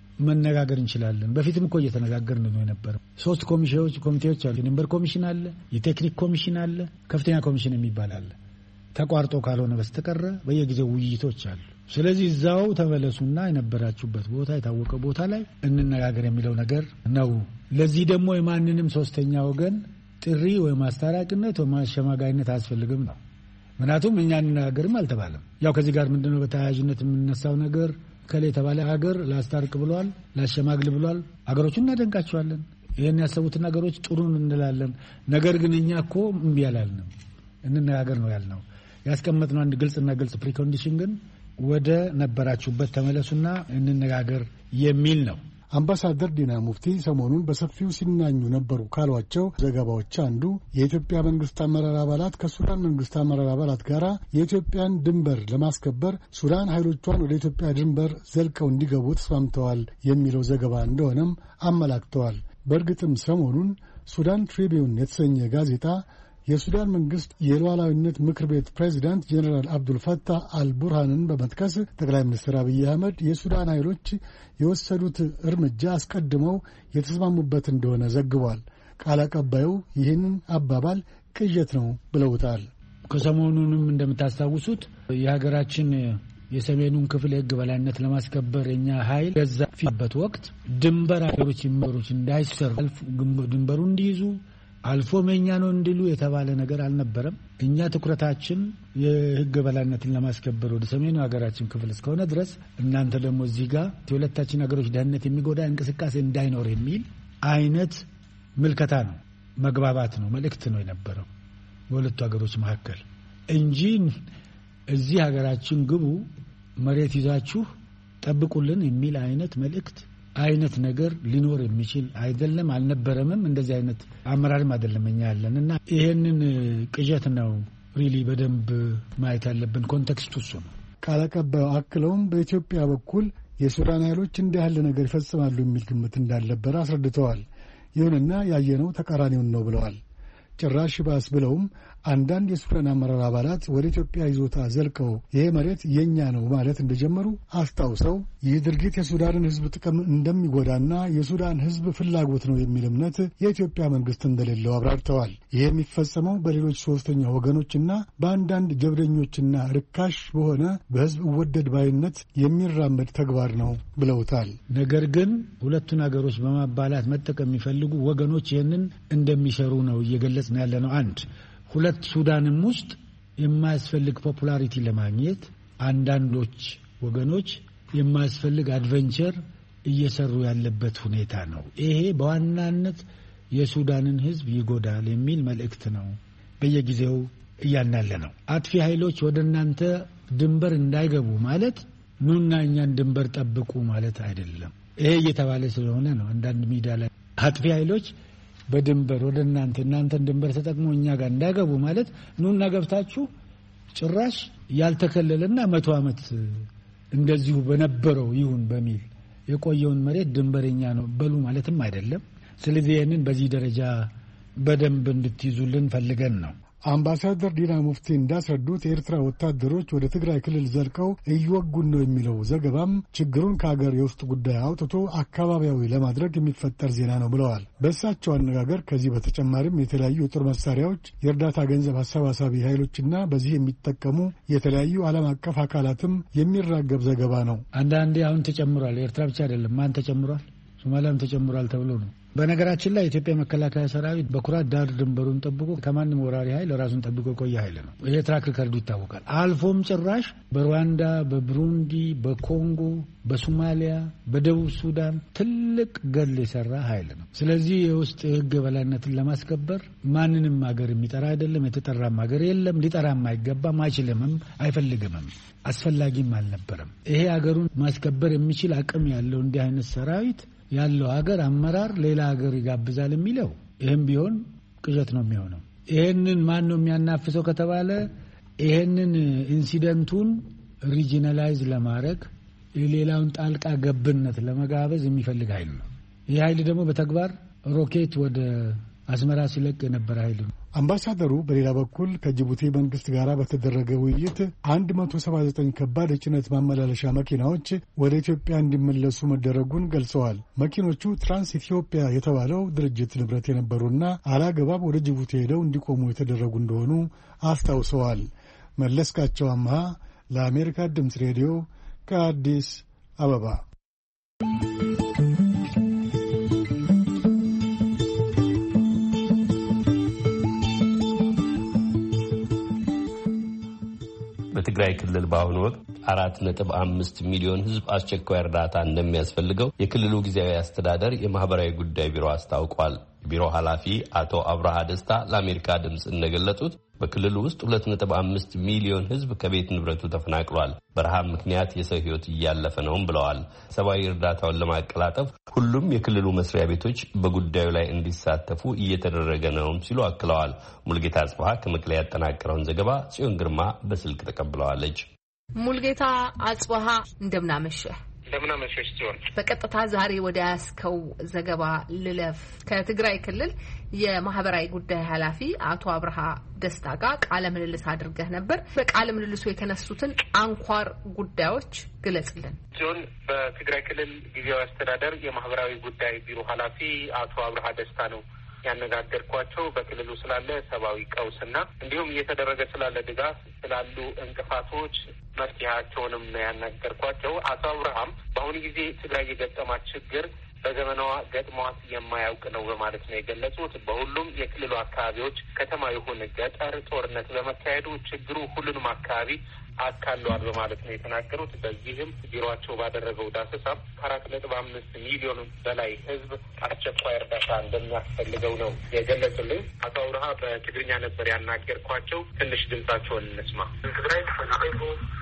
መነጋገር እንችላለን። በፊትም እኮ እየተነጋገርን ነው የነበረው። ሶስት ኮሚሽኖች ኮሚቴዎች አሉ። የድንበር ኮሚሽን አለ፣ የቴክኒክ ኮሚሽን አለ፣ ከፍተኛ ኮሚሽን የሚባል አለ። ተቋርጦ ካልሆነ በስተቀር በየጊዜው ውይይቶች አሉ። ስለዚህ እዛው ተመለሱና የነበራችሁበት ቦታ የታወቀ ቦታ ላይ እንነጋገር የሚለው ነገር ነው። ለዚህ ደግሞ የማንንም ሶስተኛ ወገን ጥሪ ወይ ማስታራቂነት ወይ ማሸማጋይነት አያስፈልግም ነው። ምክንያቱም እኛ እንነጋገርም አልተባለም። ያው ከዚህ ጋር ምንድነው በተያያዥነት የምንነሳው ነገር ከሌ ተባለ ሀገር ላስታርቅ ብሏል፣ ላሸማግል ብሏል። ሀገሮቹን እናደንቃቸዋለን። ይሄን ያሰቡትን ነገሮች ጥሩን እንላለን። ነገር ግን እኛ እኮ እምቢ አላልንም፣ እንነጋገር ነው ያልነው። ያስቀመጥነው አንድ ግልጽና ግልጽ ፕሪኮንዲሽን ግን ወደ ነበራችሁበት ተመለሱና እንነጋገር የሚል ነው። አምባሳደር ዲና ሙፍቲ ሰሞኑን በሰፊው ሲናኙ ነበሩ ካሏቸው ዘገባዎች አንዱ የኢትዮጵያ መንግስት አመራር አባላት ከሱዳን መንግስት አመራር አባላት ጋር የኢትዮጵያን ድንበር ለማስከበር ሱዳን ኃይሎቿን ወደ ኢትዮጵያ ድንበር ዘልቀው እንዲገቡ ተስማምተዋል የሚለው ዘገባ እንደሆነም አመላክተዋል። በእርግጥም ሰሞኑን ሱዳን ትሪቢዩን የተሰኘ ጋዜጣ የሱዳን መንግስት የሉዓላዊነት ምክር ቤት ፕሬዚዳንት ጄኔራል አብዱልፈታህ አልቡርሃንን በመጥቀስ ጠቅላይ ሚኒስትር አብይ አህመድ የሱዳን ኃይሎች የወሰዱት እርምጃ አስቀድመው የተስማሙበት እንደሆነ ዘግቧል። ቃል አቀባዩ ይህንን አባባል ቅዠት ነው ብለውታል። ከሰሞኑንም እንደምታስታውሱት የሀገራችን የሰሜኑን ክፍል የህግ በላይነት ለማስከበር የኛ ኃይል በዛበት ወቅት ድንበር ሀገሮች የሚመሩት እንዳይሰሩ ድንበሩ እንዲይዙ አልፎ መኛ ነው እንዲሉ የተባለ ነገር አልነበረም። እኛ ትኩረታችን የህግ በላይነትን ለማስከበር ወደ ሰሜኑ ሀገራችን ክፍል እስከሆነ ድረስ እናንተ ደግሞ እዚህ ጋር የሁለታችን ሀገሮች ደህንነት የሚጎዳ እንቅስቃሴ እንዳይኖር የሚል አይነት ምልከታ ነው፣ መግባባት ነው፣ መልእክት ነው የነበረው በሁለቱ ሀገሮች መካከል እንጂ እዚህ ሀገራችን ግቡ መሬት ይዛችሁ ጠብቁልን የሚል አይነት መልእክት አይነት ነገር ሊኖር የሚችል አይደለም፣ አልነበረምም። እንደዚህ አይነት አመራርም አይደለም እኛ ያለንና ይሄንን ቅዠት ነው ሪሊ በደንብ ማየት ያለብን። ኮንቴክስቱ እሱ ነው። ቃል አቀባዩ አክለውም በኢትዮጵያ በኩል የሱዳን ኃይሎች እንዲህ ያለ ነገር ይፈጽማሉ የሚል ግምት እንዳልነበረ አስረድተዋል። ይሁንና ያየነው ተቃራኒውን ነው ብለዋል። ጭራሽ ባስ ብለውም አንዳንድ የሱዳን አመራር አባላት ወደ ኢትዮጵያ ይዞታ ዘልቀው ይሄ መሬት የኛ ነው ማለት እንደጀመሩ አስታውሰው ይህ ድርጊት የሱዳንን ሕዝብ ጥቅም እንደሚጎዳና የሱዳን ሕዝብ ፍላጎት ነው የሚል እምነት የኢትዮጵያ መንግስት እንደሌለው አብራርተዋል። ይህ የሚፈጸመው በሌሎች ሶስተኛ ወገኖችና በአንዳንድ ጀብደኞችና ርካሽ በሆነ በሕዝብ ወደድ ባይነት የሚራመድ ተግባር ነው ብለውታል። ነገር ግን ሁለቱን ሀገሮች በማባላት መጠቀም የሚፈልጉ ወገኖች ይህንን እንደሚሰሩ ነው እየገለጽ ነው ያለ ነው። አንድ ሁለት ሱዳንም ውስጥ የማያስፈልግ ፖፑላሪቲ ለማግኘት አንዳንዶች ወገኖች የማያስፈልግ አድቬንቸር እየሰሩ ያለበት ሁኔታ ነው። ይሄ በዋናነት የሱዳንን ህዝብ ይጎዳል የሚል መልእክት ነው በየጊዜው እያናለ ነው። አጥፊ ኃይሎች ወደ እናንተ ድንበር እንዳይገቡ ማለት ኑና እኛን ድንበር ጠብቁ ማለት አይደለም። ይሄ እየተባለ ስለሆነ ነው አንዳንድ ሚዲያ ላይ አጥፊ ኃይሎች በድንበር ወደ እናንተ እናንተን ድንበር ተጠቅሞ እኛ ጋር እንዳይገቡ ማለት ኑና ገብታችሁ ጭራሽ ያልተከለለና መቶ ዓመት እንደዚሁ በነበረው ይሁን በሚል የቆየውን መሬት ድንበረኛ ነው በሉ ማለትም አይደለም። ስለዚህ ይህንን በዚህ ደረጃ በደንብ እንድትይዙልን ፈልገን ነው። አምባሳደር ዲና ሙፍቲ እንዳስረዱት የኤርትራ ወታደሮች ወደ ትግራይ ክልል ዘልቀው እየወጉን ነው የሚለው ዘገባም ችግሩን ከሀገር የውስጥ ጉዳይ አውጥቶ አካባቢያዊ ለማድረግ የሚፈጠር ዜና ነው ብለዋል። በእሳቸው አነጋገር ከዚህ በተጨማሪም የተለያዩ የጦር መሳሪያዎች፣ የእርዳታ ገንዘብ አሰባሳቢ ኃይሎችና በዚህ የሚጠቀሙ የተለያዩ ዓለም አቀፍ አካላትም የሚራገብ ዘገባ ነው። አንዳንዴ አሁን ተጨምሯል። ኤርትራ ብቻ አይደለም፣ ማን ተጨምሯል? ሶማሊያም ተጨምሯል ተብሎ ነው። በነገራችን ላይ የኢትዮጵያ መከላከያ ሰራዊት በኩራት ዳር ድንበሩን ጠብቆ ከማንም ወራሪ ኃይል ራሱን ጠብቆ ቆየ ኃይል ነው። ይሄ ትራክ ሪከርዱ ይታወቃል። አልፎም ጭራሽ በሩዋንዳ፣ በብሩንዲ፣ በኮንጎ፣ በሶማሊያ፣ በደቡብ ሱዳን ትልቅ ገል የሰራ ኃይል ነው። ስለዚህ የውስጥ የህግ የበላይነትን ለማስከበር ማንንም ሀገር የሚጠራ አይደለም። የተጠራም ሀገር የለም። ሊጠራም አይገባም፣ አይችልምም፣ አይፈልግምም፣ አስፈላጊም አልነበረም። ይሄ ሀገሩን ማስከበር የሚችል አቅም ያለው እንዲህ አይነት ሰራዊት ያለው ሀገር አመራር ሌላ ሀገር ይጋብዛል የሚለው ይሄም ቢሆን ቅዠት ነው የሚሆነው። ይሄንን ማን ነው የሚያናፍሰው ከተባለ ይሄንን ኢንሲደንቱን ሪጂናላይዝ ለማድረግ ሌላውን ጣልቃ ገብነት ለመጋበዝ የሚፈልግ ኃይል ነው። ይህ ኃይል ደግሞ በተግባር ሮኬት ወደ አስመራ ሲለቅ የነበረ ኃይል ነው። አምባሳደሩ በሌላ በኩል ከጅቡቲ መንግስት ጋር በተደረገ ውይይት አንድ መቶ ሰባ ዘጠኝ ከባድ የጭነት ማመላለሻ መኪናዎች ወደ ኢትዮጵያ እንዲመለሱ መደረጉን ገልጸዋል። መኪኖቹ ትራንስ ኢትዮጵያ የተባለው ድርጅት ንብረት የነበሩና አላግባብ ወደ ጅቡቲ ሄደው እንዲቆሙ የተደረጉ እንደሆኑ አስታውሰዋል። መለስካቸው አምሃ ለአሜሪካ ድምፅ ሬዲዮ ከአዲስ አበባ። በትግራይ ክልል በአሁኑ ወቅት አራት ነጥብ አምስት ሚሊዮን ሕዝብ አስቸኳይ እርዳታ እንደሚያስፈልገው የክልሉ ጊዜያዊ አስተዳደር የማህበራዊ ጉዳይ ቢሮ አስታውቋል። ቢሮ ኃላፊ አቶ አብርሃ ደስታ ለአሜሪካ ድምፅ እንደገለጹት በክልሉ ውስጥ ሁለት ነጥብ አምስት ሚሊዮን ሕዝብ ከቤት ንብረቱ ተፈናቅሏል። በረሃብ ምክንያት የሰው ሕይወት እያለፈ ነውም ብለዋል። ሰብአዊ እርዳታውን ለማቀላጠፍ ሁሉም የክልሉ መስሪያ ቤቶች በጉዳዩ ላይ እንዲሳተፉ እየተደረገ ነውም ሲሉ አክለዋል። ሙልጌታ አጽባሃ ከመቀሌ ያጠናቀረውን ዘገባ ጽዮን ግርማ በስልክ ተቀብለዋለች። ሙልጌታ አጽባሃ እንደምናመሸ እንደምናመሸሽ ሲሆን በቀጥታ ዛሬ ወደ ያስከው ዘገባ ልለፍ። ከትግራይ ክልል የማህበራዊ ጉዳይ ኃላፊ አቶ አብርሃ ደስታ ጋር ቃለ ምልልስ አድርገህ ነበር። በቃለ ምልልሱ የተነሱትን አንኳር ጉዳዮች ግለጽልን ሲሆን በትግራይ ክልል ጊዜያዊ አስተዳደር የማህበራዊ ጉዳይ ቢሮ ኃላፊ አቶ አብርሃ ደስታ ነው ያነጋገርኳቸው። በክልሉ ስላለ ሰብአዊ ቀውስና እንዲሁም እየተደረገ ስላለ ድጋፍ፣ ስላሉ እንቅፋቶች መፍትሄያቸውንም ነው ያነጋገርኳቸው። አቶ አብርሃም በአሁኑ ጊዜ ትግራይ የገጠማት ችግር በዘመናዋ ገጥሟት የማያውቅ ነው በማለት ነው የገለጹት። በሁሉም የክልሉ አካባቢዎች ከተማ ይሁን ገጠር ጦርነት በመካሄዱ ችግሩ ሁሉንም አካባቢ አካሏል በማለት ነው የተናገሩት። በዚህም ቢሮቸው ባደረገው ዳሰሳ ከአራት ነጥብ አምስት ሚሊዮን በላይ ህዝብ አስቸኳይ እርዳታ እንደሚያስፈልገው ነው የገለጹልኝ። አቶ አብርሃ በትግርኛ ነበር ያናገርኳቸው። ትንሽ ድምጻቸውን እንስማ። ትግራይ ተፈናቀሉ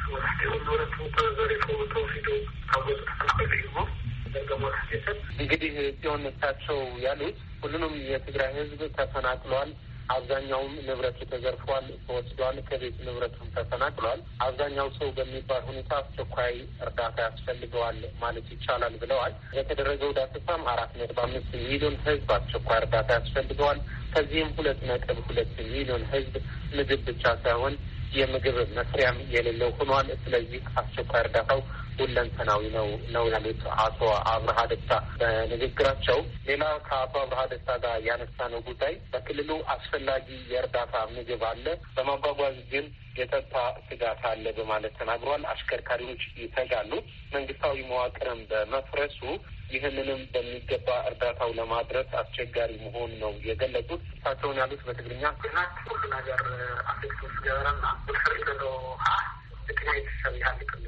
እንግዲህ ሲሆን እሳቸው ያሉት ሁሉንም የትግራይ ህዝብ ተፈናቅሏል። አብዛኛውም ንብረቱ ተዘርፏል፣ ተወስዷል፣ ከቤት ንብረቱም ተፈናቅሏል። አብዛኛው ሰው በሚባል ሁኔታ አስቸኳይ እርዳታ ያስፈልገዋል ማለት ይቻላል ብለዋል። የተደረገው ዳሰሳም አራት ነጥብ አምስት ሚሊዮን ህዝብ አስቸኳይ እርዳታ ያስፈልገዋል። ከዚህም ሁለት ነጥብ ሁለት ሚሊዮን ህዝብ ምግብ ብቻ ሳይሆን የምግብ መስሪያም የሌለው ሆኗል። ስለዚህ አስቸኳይ እርዳታው ሁለንተናዊ ነው ነው ያሉት አቶ አብርሃ ደስታ በንግግራቸው። ሌላ ከአቶ አብርሃ ደስታ ጋር ያነሳነው ጉዳይ በክልሉ አስፈላጊ የእርዳታ ምግብ አለ፣ በማጓጓዝ ግን የጸጥታ ስጋት አለ በማለት ተናግሯል። አሽከርካሪዎች ይሰጋሉ። መንግስታዊ መዋቅርም በመፍረሱ ይህንንም በሚገባ እርዳታው ለማድረስ አስቸጋሪ መሆን ነው የገለጹት። እሳቸውን ያሉት በትግርኛ ሁሉ ነገር አፍሪክስ ገበረና ብፍሪዶ ምክንያት ሰሚያልቅ ነው።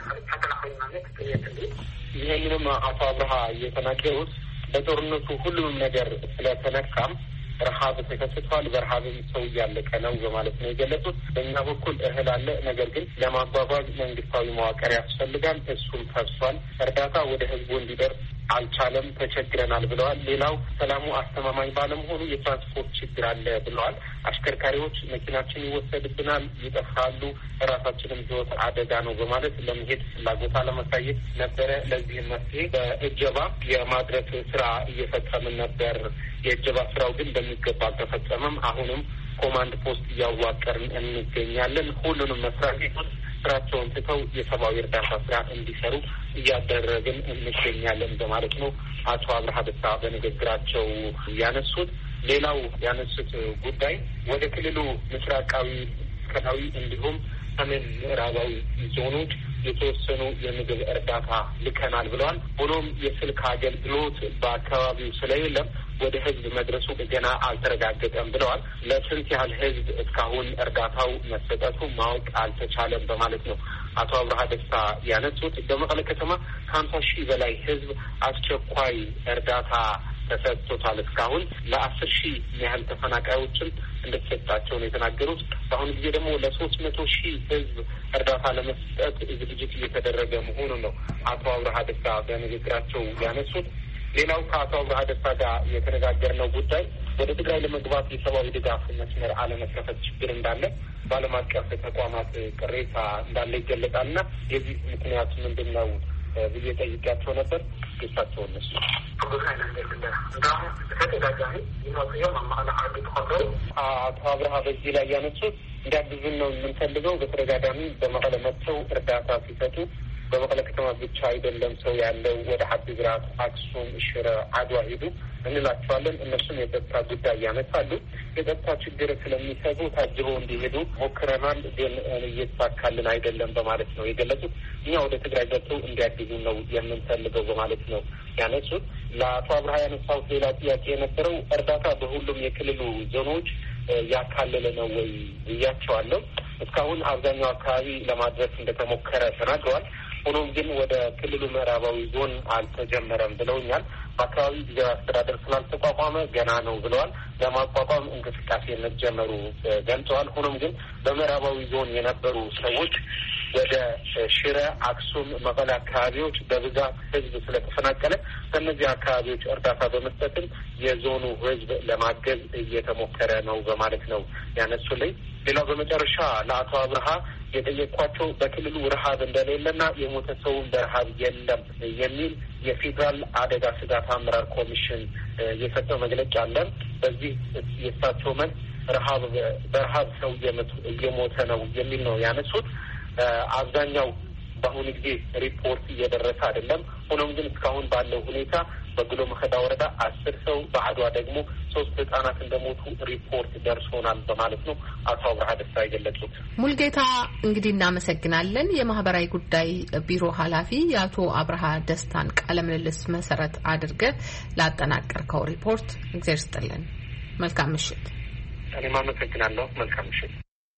ይህንንም አቶ አብርሃ እየተናገሩት በጦርነቱ ሁሉም ነገር ስለተነካም ረሀብ ተከስቷል፣ በረሀብም ሰው እያለቀ ነው በማለት ነው የገለጹት። በእኛ በኩል እህል አለ፣ ነገር ግን ለማጓጓዝ መንግስታዊ መዋቅር ያስፈልጋል። እሱም ፈርሷል። እርዳታ ወደ ህዝቡ እንዲደርስ አልቻለም፣ ተቸግረናል ብለዋል። ሌላው ሰላሙ አስተማማኝ ባለመሆኑ የትራንስፖርት ችግር አለ ብለዋል። አሽከርካሪዎች መኪናችን ይወሰድብናል፣ ይጠፋሉ፣ ራሳችንም ህይወት አደጋ ነው በማለት ለመሄድ ፍላጎት አለማሳየት ነበረ። ለዚህም መፍትሄ በእጀባ የማድረስ ስራ እየፈጸምን ነበር። የእጀባ ስራው ግን በሚገባ አልተፈጸመም። አሁንም ኮማንድ ፖስት እያዋቀርን እንገኛለን። ሁሉንም መስሪያ ቤቶች ስራቸውን ትተው የሰብአዊ እርዳታ ስራ እንዲሰሩ እያደረግን እንገኛለን በማለት ነው አቶ አብርሃ ደስታ በንግግራቸው ያነሱት። ሌላው ያነሱት ጉዳይ ወደ ክልሉ ምስራቃዊ፣ ማዕከላዊ እንዲሁም ሰሜን ምዕራባዊ ዞኖች የተወሰኑ የምግብ እርዳታ ልከናል ብለዋል። ሆኖም የስልክ አገልግሎት በአካባቢው ስለሌለም ወደ ህዝብ መድረሱ ገና አልተረጋገጠም ብለዋል። ለስንት ያህል ህዝብ እስካሁን እርዳታው መሰጠቱ ማወቅ አልተቻለም በማለት ነው አቶ አብርሃ ደስታ ያነሱት። በመቀለ ከተማ ከሀምሳ ሺህ በላይ ህዝብ አስቸኳይ እርዳታ ተሰጥቶታል። እስካሁን ለአስር ሺህ ያህል ተፈናቃዮችን እንደተሰጣቸው ነው የተናገሩት። በአሁኑ ጊዜ ደግሞ ለሶስት መቶ ሺህ ህዝብ እርዳታ ለመስጠት ዝግጅት እየተደረገ መሆኑ ነው አቶ አብርሃ ደስታ በንግግራቸው ያነሱት። ሌላው ከአቶ አብርሃ ደስታ ጋር የተነጋገርነው ጉዳይ ወደ ትግራይ ለመግባት የሰብአዊ ድጋፍ መስመር አለመከፈት ችግር እንዳለ በዓለም አቀፍ ተቋማት ቅሬታ እንዳለ ይገለጣል እና የዚህ ምክንያት ምንድን ነው ብዬ ጠይቄያቸው ነበር። ጌታቸው እነሱ አቶ አብርሃ በዚህ ላይ ያነሱት እንዲያግዙን ነው የምንፈልገው። በተደጋጋሚ በመቀለ መጥተው እርዳታ ሲሰጡ በመቀለ ከተማ ብቻ አይደለም ሰው ያለው፣ ወደ አዲግራት፣ አክሱም፣ ሽረ፣ አድዋ ሂዱ እንላቸዋለን። እነሱም የጸጥታ ጉዳይ ያነሳሉ። የጸጥታ ችግር ስለሚሰጡ ታጅበው እንዲሄዱ ሞክረናል፣ ግን እየተሳካልን አይደለም በማለት ነው የገለጹት። እኛ ወደ ትግራይ ገብተው እንዲያግዙ ነው የምንፈልገው በማለት ነው ያነሱት። ለአቶ አብርሃ ያነሳሁት ሌላ ጥያቄ የነበረው እርዳታ በሁሉም የክልሉ ዞኖች ያካለለ ነው ወይ ብያቸዋለሁ። እስካሁን አብዛኛው አካባቢ ለማድረስ እንደተሞከረ ተናግረዋል። ሆኖም ግን ወደ ክልሉ ምዕራባዊ ዞን አልተጀመረም ብለውኛል። በአካባቢ ጊዜያዊ አስተዳደር ስላልተቋቋመ ገና ነው ብለዋል። ለማቋቋም እንቅስቃሴ መጀመሩ ገልጸዋል። ሆኖም ግን በምዕራባዊ ዞን የነበሩ ሰዎች ወደ ሽረ፣ አክሱም፣ መቀለ አካባቢዎች በብዛት ህዝብ ስለተፈናቀለ በእነዚህ አካባቢዎች እርዳታ በመስጠትም የዞኑ ህዝብ ለማገዝ እየተሞከረ ነው በማለት ነው ያነሱልኝ። ሌላው በመጨረሻ ለአቶ አብርሃ የጠየኳቸው በክልሉ ረሀብ እንደሌለና የሞተ ሰውን በረሀብ የለም የሚል የፌዴራል አደጋ ስጋት አመራር ኮሚሽን የሰጠው መግለጫ አለን። በዚህ የእሳቸው መልስ ረሀብ በረሀብ ሰው እየሞተ ነው የሚል ነው ያነሱት። አብዛኛው በአሁኑ ጊዜ ሪፖርት እየደረሰ አይደለም። ሆኖም ግን እስካሁን ባለው ሁኔታ በግሎ መኸዳ ወረዳ አስር ሰው በአድዋ ደግሞ ሶስት ህጻናት እንደሞቱ ሪፖርት ደርሶናል በማለት ነው አቶ አብርሃ ደስታ የገለጹት። ሙልጌታ እንግዲህ እናመሰግናለን። የማህበራዊ ጉዳይ ቢሮ ኃላፊ የአቶ አብርሃ ደስታን ቃለ ምልልስ መሰረት አድርገህ ላጠናቀርከው ሪፖርት እግዚአብሔር ይስጥልን። መልካም ምሽት። እኔም አመሰግናለሁ። መልካም ምሽት።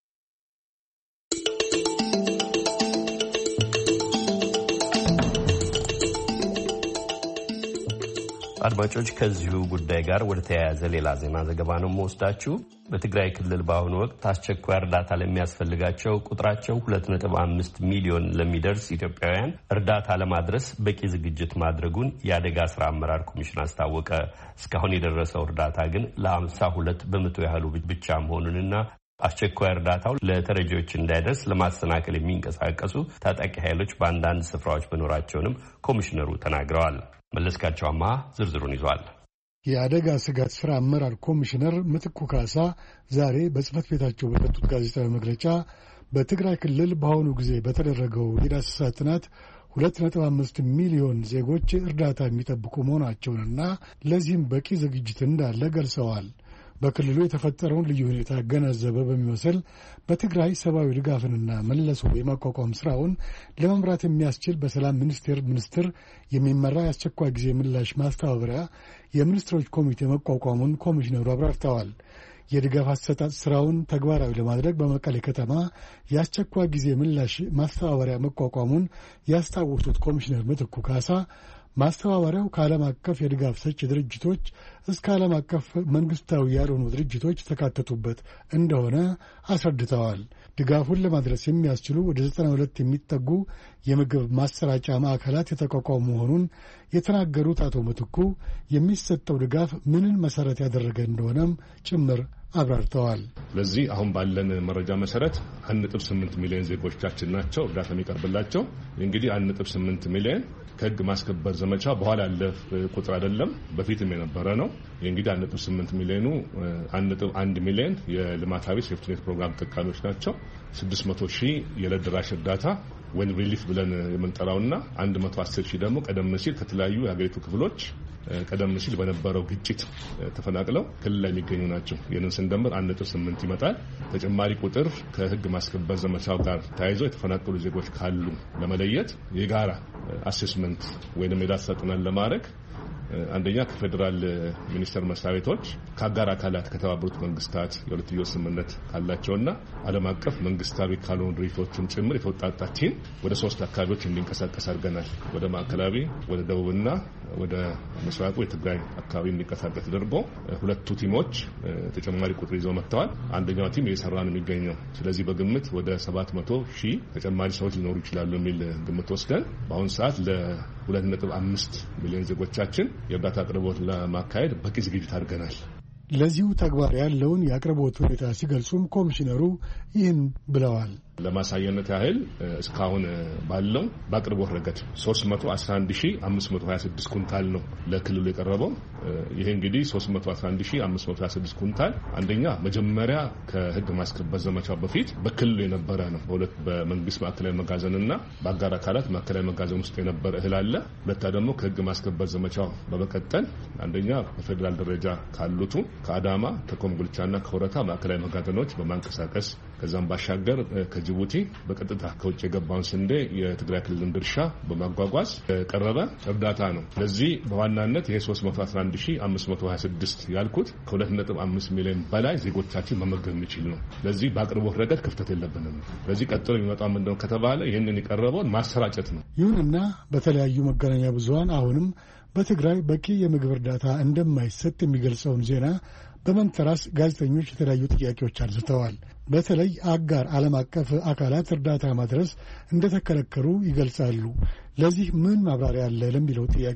አድማጮች ከዚሁ ጉዳይ ጋር ወደ ተያያዘ ሌላ ዜና ዘገባ ነው የምወስዳችሁ። በትግራይ ክልል በአሁኑ ወቅት አስቸኳይ እርዳታ ለሚያስፈልጋቸው ቁጥራቸው ሁለት ነጥብ አምስት ሚሊዮን ለሚደርስ ኢትዮጵያውያን እርዳታ ለማድረስ በቂ ዝግጅት ማድረጉን የአደጋ ስራ አመራር ኮሚሽን አስታወቀ። እስካሁን የደረሰው እርዳታ ግን ለአምሳ ሁለት በመቶ ያህሉ ብቻ መሆኑንና አስቸኳይ እርዳታው ለተረጂዎች እንዳይደርስ ለማሰናከል የሚንቀሳቀሱ ታጣቂ ኃይሎች በአንዳንድ ስፍራዎች መኖራቸውንም ኮሚሽነሩ ተናግረዋል። መለስካቸውማ ዝርዝሩን ይዟል። የአደጋ ስጋት ስራ አመራር ኮሚሽነር ምትኩ ካሳ ዛሬ በጽህፈት ቤታቸው በሰጡት ጋዜጣዊ መግለጫ በትግራይ ክልል በአሁኑ ጊዜ በተደረገው የዳሰሳ ጥናት ሁለት ነጥብ አምስት ሚሊዮን ዜጎች እርዳታ የሚጠብቁ መሆናቸውንና ለዚህም በቂ ዝግጅት እንዳለ ገልጸዋል። በክልሉ የተፈጠረውን ልዩ ሁኔታ ገነዘበ በሚመስል በትግራይ ሰብአዊ ድጋፍንና መለሶ የማቋቋም ስራውን ለመምራት የሚያስችል በሰላም ሚኒስቴር ሚኒስትር የሚመራ የአስቸኳይ ጊዜ ምላሽ ማስተባበሪያ የሚኒስትሮች ኮሚቴ መቋቋሙን ኮሚሽነሩ አብራርተዋል። የድጋፍ አሰጣጥ ስራውን ተግባራዊ ለማድረግ በመቀሌ ከተማ የአስቸኳይ ጊዜ ምላሽ ማስተባበሪያ መቋቋሙን ያስታወሱት ኮሚሽነር ምትኩ ካሳ ማስተባበሪያው ከዓለም አቀፍ የድጋፍ ሰጪ ድርጅቶች እስከ ዓለም አቀፍ መንግስታዊ ያልሆኑ ድርጅቶች የተካተቱበት እንደሆነ አስረድተዋል። ድጋፉን ለማድረስ የሚያስችሉ ወደ ዘጠና ሁለት የሚጠጉ የምግብ ማሰራጫ ማዕከላት የተቋቋሙ መሆኑን የተናገሩት አቶ ምትኩ የሚሰጠው ድጋፍ ምንን መሰረት ያደረገ እንደሆነም ጭምር አብራርተዋል። ለዚህ አሁን ባለን መረጃ መሰረት አንድ ነጥብ ስምንት ሚሊዮን ዜጎቻችን ናቸው እርዳታ የሚቀርብላቸው። እንግዲህ አንድ ነጥብ ስምንት ሚሊዮን ከህግ ማስከበር ዘመቻ በኋላ ያለፈ ቁጥር አይደለም፣ በፊትም የነበረ ነው። እንግዲህ አንድ ነጥብ ስምንት ሚሊዮኑ አንድ ነጥብ አንድ ሚሊዮን የልማታዊ ሴፍቲኔት ፕሮግራም ተጠቃሚዎች ናቸው። ስድስት መቶ ሺህ የዕለት ደራሽ እርዳታ ወይም ሪሊፍ ብለን የምንጠራውና አንድ መቶ አስር ሺህ ደግሞ ቀደም ሲል ከተለያዩ የሀገሪቱ ክፍሎች ቀደም ሲል በነበረው ግጭት ተፈናቅለው ክልል ላይ የሚገኙ ናቸው። ይህንን ስንደምር አንድ ነጥብ ስምንት ይመጣል። ተጨማሪ ቁጥር ከህግ ማስከበር ዘመቻው ጋር ተያይዘው የተፈናቀሉ ዜጎች ካሉ ለመለየት የጋራ አሴስመንት ወይም የዳሰሳ ጥናት ለማድረግ አንደኛ ከፌዴራል ሚኒስቴር መስሪያ ቤቶች ከአጋር አካላት ከተባበሩት መንግስታት የሁለትዮሽ ስምምነት ካላቸውና ዓለም አቀፍ መንግስታዊ ካልሆኑ ድርጅቶችም ጭምር የተወጣጣ ቲም ወደ ሶስት አካባቢዎች እንዲንቀሳቀስ አድርገናል። ወደ ማዕከላዊ፣ ወደ ደቡብና ወደ ምስራቁ የትግራይ አካባቢ እንዲንቀሳቀስ ተደርጎ ሁለቱ ቲሞች ተጨማሪ ቁጥር ይዘው መጥተዋል። አንደኛው ቲም እየሰራ ነው የሚገኘው። ስለዚህ በግምት ወደ ሰባት መቶ ሺህ ተጨማሪ ሰዎች ሊኖሩ ይችላሉ የሚል ግምት ወስደን በአሁኑ ሰዓት ለሁለት ነጥብ አምስት ሚሊዮን ዜጎቻችን የእርዳታ አቅርቦት ለማካሄድ በቂ ዝግጅት አድርገናል። ለዚሁ ተግባር ያለውን የአቅርቦት ሁኔታ ሲገልጹም ኮሚሽነሩ ይህን ብለዋል። ለማሳየነት ያህል እስካሁን ባለው በአቅርቦት ረገድ ሶስት መቶ አስራ አንድ ሺህ አምስት መቶ ሀያ ስድስት ኩንታል ነው ለክልሉ የቀረበው። ይሄ እንግዲህ ሶስት መቶ አስራ አንድ ሺህ አምስት መቶ ሀያ ስድስት ኩንታል አንደኛ መጀመሪያ ከህግ ማስከበር ዘመቻው በፊት በክልሉ የነበረ ነው። በሁለት በመንግስት ማዕከላዊ መጋዘንና በአጋር አካላት ማዕከላዊ መጋዘን ውስጥ የነበረ እህል አለ። ሁለታ ደግሞ ከህግ ማስከበር ዘመቻው በመቀጠል አንደኛ በፌዴራል ደረጃ ካሉቱ ከአዳማ ከኮምቦልቻና ከወረታ ማዕከላዊ መጋዘኖች በማንቀሳቀስ ከዛም ባሻገር ከጅቡቲ በቀጥታ ከውጭ የገባውን ስንዴ የትግራይ ክልልን ድርሻ በማጓጓዝ የቀረበ እርዳታ ነው። ስለዚህ በዋናነት ይሄ ሶስት መቶ አስራ አንድ ሺህ አምስት መቶ ሀያ ስድስት ያልኩት ከሁለት ነጥብ አምስት ሚሊዮን በላይ ዜጎቻችን መመገብ የሚችል ነው። ስለዚህ በአቅርቦት ረገድ ክፍተት የለብንም። ስለዚህ ቀጥሎ የሚመጣው ምንድነው ከተባለ ይህንን የቀረበውን ማሰራጨት ነው። ይሁንና በተለያዩ መገናኛ ብዙኃን አሁንም በትግራይ በቂ የምግብ እርዳታ እንደማይሰጥ የሚገልጸውን ዜና በመንተራስ ጋዜጠኞች የተለያዩ ጥያቄዎች አንስተዋል። በተለይ አጋር ዓለም አቀፍ አካላት እርዳታ ማድረስ እንደተከለከሉ ይገልጻሉ። ለዚህ ምን ማብራሪያ አለ ለሚለው ጥያቄ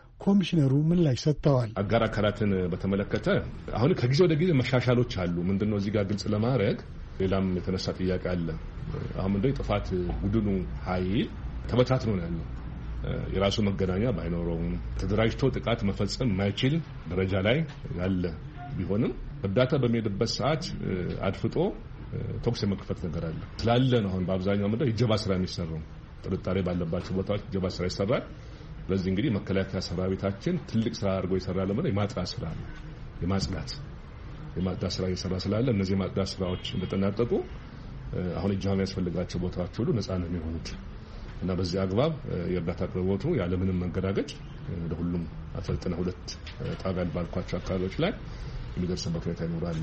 ኮሚሽነሩ ምላሽ ሰጥተዋል። አጋር አካላትን በተመለከተ አሁን ከጊዜ ወደ ጊዜ መሻሻሎች አሉ። ምንድነው እዚህ ጋር ግልጽ ለማድረግ ሌላም የተነሳ ጥያቄ አለ። አሁን ምንድነው ጥፋት ቡድኑ ኃይል ተበታትኖ ነው ያለው። የራሱ መገናኛ ባይኖረውም ተደራጅቶ ጥቃት መፈጸም የማይችል ደረጃ ላይ ያለ ቢሆንም እርዳታ በሚሄድበት ሰዓት አድፍጦ ተኩስ የመክፈት ነገር አለ ስላለ ነው። አሁን በአብዛኛው ምንድነው የጀባ ስራ የሚሰራው ጥርጣሬ ባለባቸው ቦታዎች እጀባ ስራ ይሰራል። ስለዚህ እንግዲህ መከላከያ ሰራዊታችን ትልቅ ስራ አድርጎ ይሰራል ለምን የማጥራት ስራ ነው የማጽዳት የማጽዳት ስራ እየሰራ ስላለ እነዚህ የማጽዳት ስራዎች እንደተጠናቀቁ አሁን እጃም ያስፈልጋቸው ቦታዎች ሁሉ ነፃ ነው የሚሆኑት እና በዚህ አግባብ የእርዳታ አቅርቦቱ ያለ ምንም መንገዳገጭ ለሁሉም አስራ ሁለት ጣቢያ ባልኳቸው አካባቢዎች ላይ የሚደርስበት ሁኔታ ይኖራል።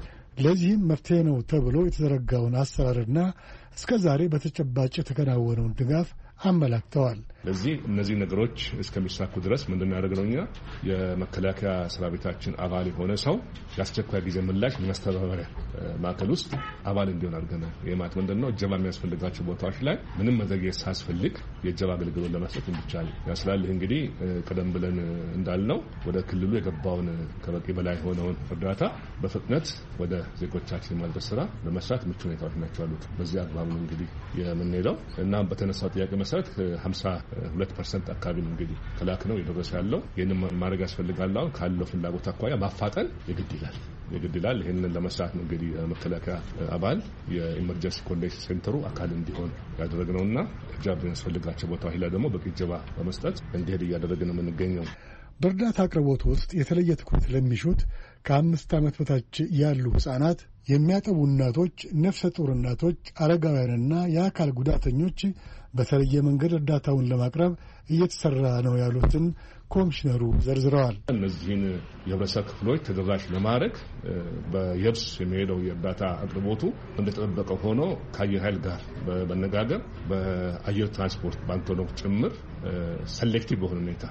ለዚህም መፍትሄ ነው ተብሎ የተዘረጋውን አሰራርና እስከዛሬ በተጨባጭ የተከናወነውን ድጋፍ አመላክተዋል። ለዚህ እነዚህ ነገሮች እስከሚሳኩ ድረስ ምንድነው ያደረግነውኛ የመከላከያ ሰራዊታችን አባል የሆነ ሰው ያስቸኳይ ጊዜ ምላሽ ማስተባበሪያ ማዕከል ውስጥ አባል እንዲሆን አድርገናል። የማት ምንድነው እጀባ የሚያስፈልጋቸው ቦታዎች ላይ ምንም መዘግየት ሳያስፈልግ የእጀባ አገልግሎት ለመስጠት እንዲቻል ያስላል። እንግዲህ ቀደም ብለን እንዳልነው ወደ ክልሉ የገባውን ከበቂ በላይ ሆነውን እርዳታ በፍጥነት ወደ ዜጎቻችን ማድረስ ስራ ለመስራት ምቹ ሁኔታዎች ናቸው አሉት። በዚህ አግባብ ነው እንግዲህ የምንሄደው እና በተነሳው ጥያቄ መሰረት ሀምሳ ሁለት ፐርሰንት አካባቢ ነው እንግዲህ ከላክ ነው የደረሰ ያለው። ይሄንን ማድረግ ያስፈልጋል። አሁን ካለው ፍላጎት አኳያ ማፋጠን የግድ ይላል የግድ ይላል። ይሄንን ለመስራት ነው እንግዲህ መከላከያ አባል የኢመርጀንሲ ኮሌክሽን ሴንተሩ አካል እንዲሆን ያደረግነውና እጀባ የሚያስፈልጋቸው ቦታዎች ላይ ደግሞ በቂ እጀባ በመስጠት እንዲሄድ እያደረግን ነው የምንገኘው። በእርዳታ አቅርቦት ውስጥ የተለየ ትኩረት ለሚሹት ከአምስት ዓመት በታች ያሉ ሕፃናት፣ የሚያጠቡ እናቶች፣ ነፍሰ ጡር እናቶች፣ አረጋውያንና የአካል ጉዳተኞች በተለየ መንገድ እርዳታውን ለማቅረብ እየተሰራ ነው ያሉትን ኮሚሽነሩ ዘርዝረዋል። እነዚህን የህብረተሰብ ክፍሎች ተደራሽ ለማድረግ በየብስ የሚሄደው የእርዳታ አቅርቦቱ እንደተጠበቀ ሆኖ ከአየር ኃይል ጋር በመነጋገር በአየር ትራንስፖርት ባንቶኖ ጭምር ሰሌክቲቭ በሆነ ሁኔታ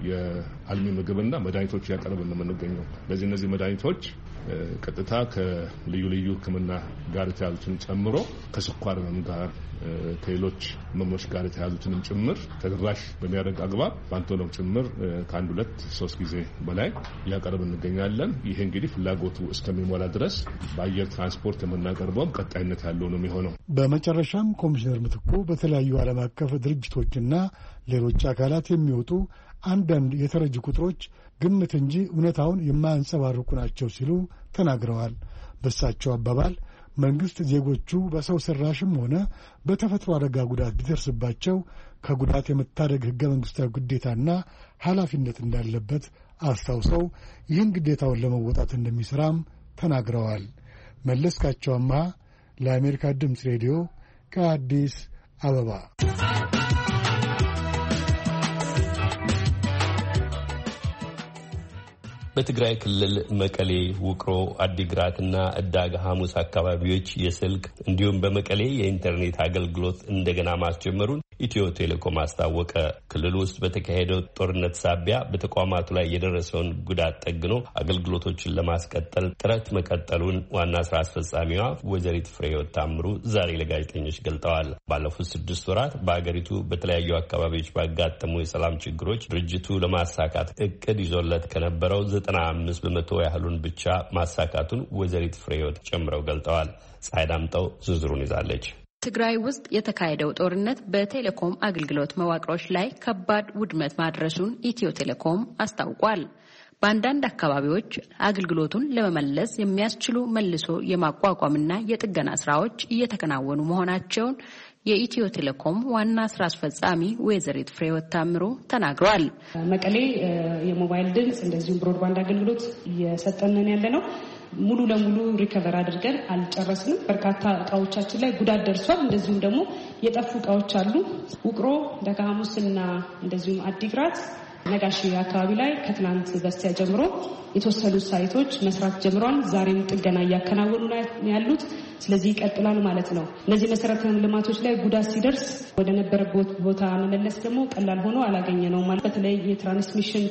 የአልሚ ምግብና መድኃኒቶች ያቀርብ ነው የምንገኘው። ለዚህ እነዚህ መድኃኒቶች ቀጥታ ከልዩ ልዩ ሕክምና ጋር የተያዙትን ጨምሮ ከስኳር ህመም ጋር ከሌሎች ህመሞች ጋር የተያዙትንም ጭምር ተደራሽ በሚያደርግ አግባብ ባንቶኖ ጭምር ከአንድ ሁለት ሶስት ጊዜ በላይ እያቀረብ እንገኛለን። ይሄ እንግዲህ ፍላጎቱ እስከሚሞላ ድረስ በአየር ትራንስፖርት የምናቀርበውም ቀጣይነት ያለው ነው የሚሆነው። በመጨረሻም ኮሚሽነር ምትኩ በተለያዩ ዓለም አቀፍ ድርጅቶችና ሌሎች አካላት የሚወጡ አንዳንድ የተረጂ ቁጥሮች ግምት እንጂ እውነታውን የማያንጸባርቁ ናቸው ሲሉ ተናግረዋል። በእሳቸው አባባል መንግስት ዜጎቹ በሰው ሰራሽም ሆነ በተፈጥሮ አደጋ ጉዳት ቢደርስባቸው ከጉዳት የመታደግ ህገ መንግስታዊ ግዴታና ኃላፊነት እንዳለበት አስታውሰው ይህን ግዴታውን ለመወጣት እንደሚሰራም ተናግረዋል። መለስካቸው አምሃ ለአሜሪካ ድምፅ ሬዲዮ ከአዲስ አበባ። በትግራይ ክልል መቀሌ፣ ውቅሮ፣ አዲግራትና ዕዳጋ ሐሙስ አካባቢዎች የስልክ እንዲሁም በመቀሌ የኢንተርኔት አገልግሎት እንደገና ማስጀመሩን ኢትዮ ቴሌኮም አስታወቀ። ክልሉ ውስጥ በተካሄደው ጦርነት ሳቢያ በተቋማቱ ላይ የደረሰውን ጉዳት ጠግኖ አገልግሎቶችን ለማስቀጠል ጥረት መቀጠሉን ዋና ስራ አስፈጻሚዋ ወይዘሪት ፍሬህይወት ታምሩ ዛሬ ለጋዜጠኞች ገልጠዋል። ባለፉት ስድስት ወራት በአገሪቱ በተለያዩ አካባቢዎች ባጋጠሙ የሰላም ችግሮች ድርጅቱ ለማሳካት እቅድ ይዞለት ከነበረው ዘጠና አምስት በመቶ ያህሉን ብቻ ማሳካቱን ወይዘሪት ፍሬህይወት ጨምረው ገልጠዋል። ፀሐይ ዳምጠው ዝርዝሩን ይዛለች። ትግራይ ውስጥ የተካሄደው ጦርነት በቴሌኮም አገልግሎት መዋቅሮች ላይ ከባድ ውድመት ማድረሱን ኢትዮ ቴሌኮም አስታውቋል። በአንዳንድ አካባቢዎች አገልግሎቱን ለመመለስ የሚያስችሉ መልሶ የማቋቋምና የጥገና ስራዎች እየተከናወኑ መሆናቸውን የኢትዮ ቴሌኮም ዋና ስራ አስፈጻሚ ወይዘሪት ፍሬህይወት ታምሩ ተናግረዋል። መቀሌ የሞባይል ድምጽ እንደዚሁም ብሮድባንድ አገልግሎት እየሰጠነን ያለ ነው። ሙሉ ለሙሉ ሪከቨር አድርገን አልጨረስንም። በርካታ እቃዎቻችን ላይ ጉዳት ደርሷል። እንደዚሁም ደግሞ የጠፉ እቃዎች አሉ። ውቅሮ፣ ደጋ ሐሙስና እንደዚሁም አዲግራት ነጋሽ አካባቢ ላይ ከትናንት በስቲያ ጀምሮ የተወሰኑ ሳይቶች መስራት ጀምረዋል። ዛሬም ጥገና እያከናወኑ ያሉት፣ ስለዚህ ይቀጥላል ማለት ነው። እነዚህ መሰረተ ልማቶች ላይ ጉዳት ሲደርስ ወደ ነበረበት ቦታ መመለስ ደግሞ ቀላል ሆኖ አላገኘ ነው ማለት። በተለይ የትራንስሚሽን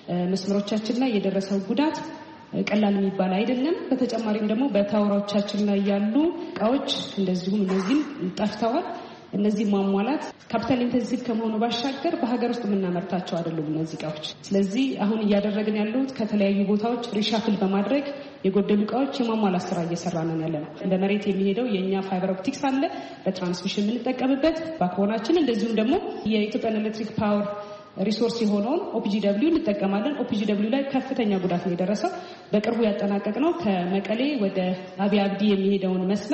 መስመሮቻችን ላይ የደረሰው ጉዳት ቀላል የሚባል አይደለም። በተጨማሪም ደግሞ በታወሮቻችን ላይ ያሉ እቃዎች እንደዚሁም እነዚህም ጠፍተዋል። እነዚህ ማሟላት ካፒታል ኢንቴንሲቭ ከመሆኑ ባሻገር በሀገር ውስጥ የምናመርታቸው አይደሉም እነዚህ እቃዎች። ስለዚህ አሁን እያደረግን ያሉት ከተለያዩ ቦታዎች ሪሻፍል በማድረግ የጎደሉ እቃዎች የማሟላት ስራ እየሰራን ያለ ነው። በመሬት የሚሄደው የኛ ፋይበር ኦፕቲክስ አለ፣ በትራንስሚሽን የምንጠቀምበት ባክቦናችን፣ እንደዚሁም ደግሞ የኢትዮጵያን ኤሌክትሪክ ፓወር ሪሶርስ የሆነውን ኦፒጂደብሊው እንጠቀማለን። ኦፒጂደብሊው ላይ ከፍተኛ ጉዳት ነው የደረሰው። በቅርቡ ያጠናቀቅነው ከመቀሌ ወደ አቢ አብዲ የሚሄደውን መስመር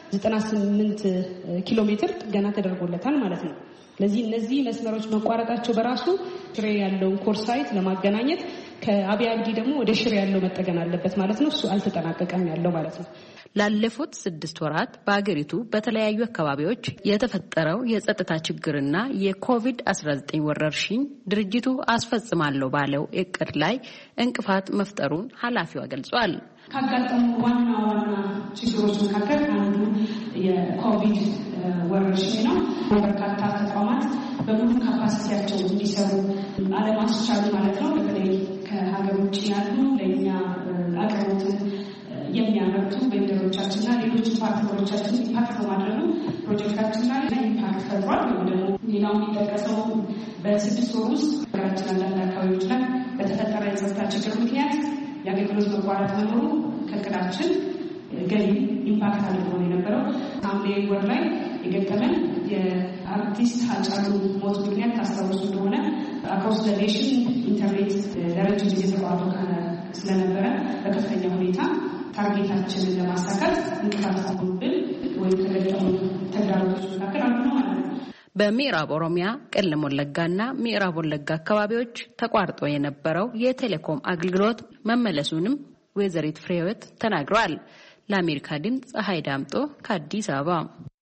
ዘጠና ስምንት ኪሎ ሜትር ገና ተደርጎለታል ማለት ነው። ለዚህ እነዚህ መስመሮች መቋረጣቸው በራሱ ሽሬ ያለውን ኮር ሳይት ለማገናኘት ከአብያዲ ደግሞ ወደ ሽሬ ያለው መጠገን አለበት ማለት ነው። እሱ አልተጠናቀቀም ያለው ማለት ነው። ላለፉት ስድስት ወራት በአገሪቱ በተለያዩ አካባቢዎች የተፈጠረው የጸጥታ ችግርና የኮቪድ አስራ ዘጠኝ ወረርሽኝ ድርጅቱ አስፈጽማለሁ ባለው እቅድ ላይ እንቅፋት መፍጠሩን ኃላፊዋ ገልጿል። ካጋጠሙ ዋና ዋና ችግሮች መካከል አንዱ የኮቪድ ወረርሽኝ ነው። በርካታ ተቋማት በሙሉ ካፓሲቲያቸው እንዲሰሩ አለማስቻሉ ማለት ነው። በተለይ ከሀገር ውጭ ያሉ ለእኛ አቅርቦትን የሚያመርቱ ቬንደሮቻችንና ሌሎች ፓርትነሮቻችን ኢምፓክት በማድረጉ ፕሮጀክታችን ላይ ኢምፓክት ፈጥሯል። ወይም ደግሞ ሌላው የሚጠቀሰው በስድስት ወር ውስጥ ሀገራችን አንዳንድ አካባቢዎች ላይ በተፈጠረ የጸጥታ ችግር ምክንያት የአገልግሎት መቋረጥ መኖሩ ከእቅዳችን ገቢ ኢምፓክት አድርጎ ነው የነበረው። ሐምሌ ወር ላይ የገጠመን የአርቲስት ሃጫሉ ሞት ምክንያት ታስታውሱ እንደሆነ አክሮስ ዘ ኔሽን ኢንተርኔት ለረጅም ጊዜ ተቋርጦ ስለነበረ በከፍተኛ ሁኔታ ታርጌታችንን ለማሳካት እንቅፋት ሆኖብን ወይም ከገጠሙ ተግዳሮቶች መካከል አንዱ ነው ማለት ነው። በምዕራብ ኦሮሚያ ቄለም ወለጋና ምዕራብ ወለጋ አካባቢዎች ተቋርጦ የነበረው የቴሌኮም አገልግሎት መመለሱንም ወይዘሪት ፍሬህይወት ተናግረዋል። ለአሜሪካ ድምፅ ፀሐይ ዳምጦ ከአዲስ አበባ።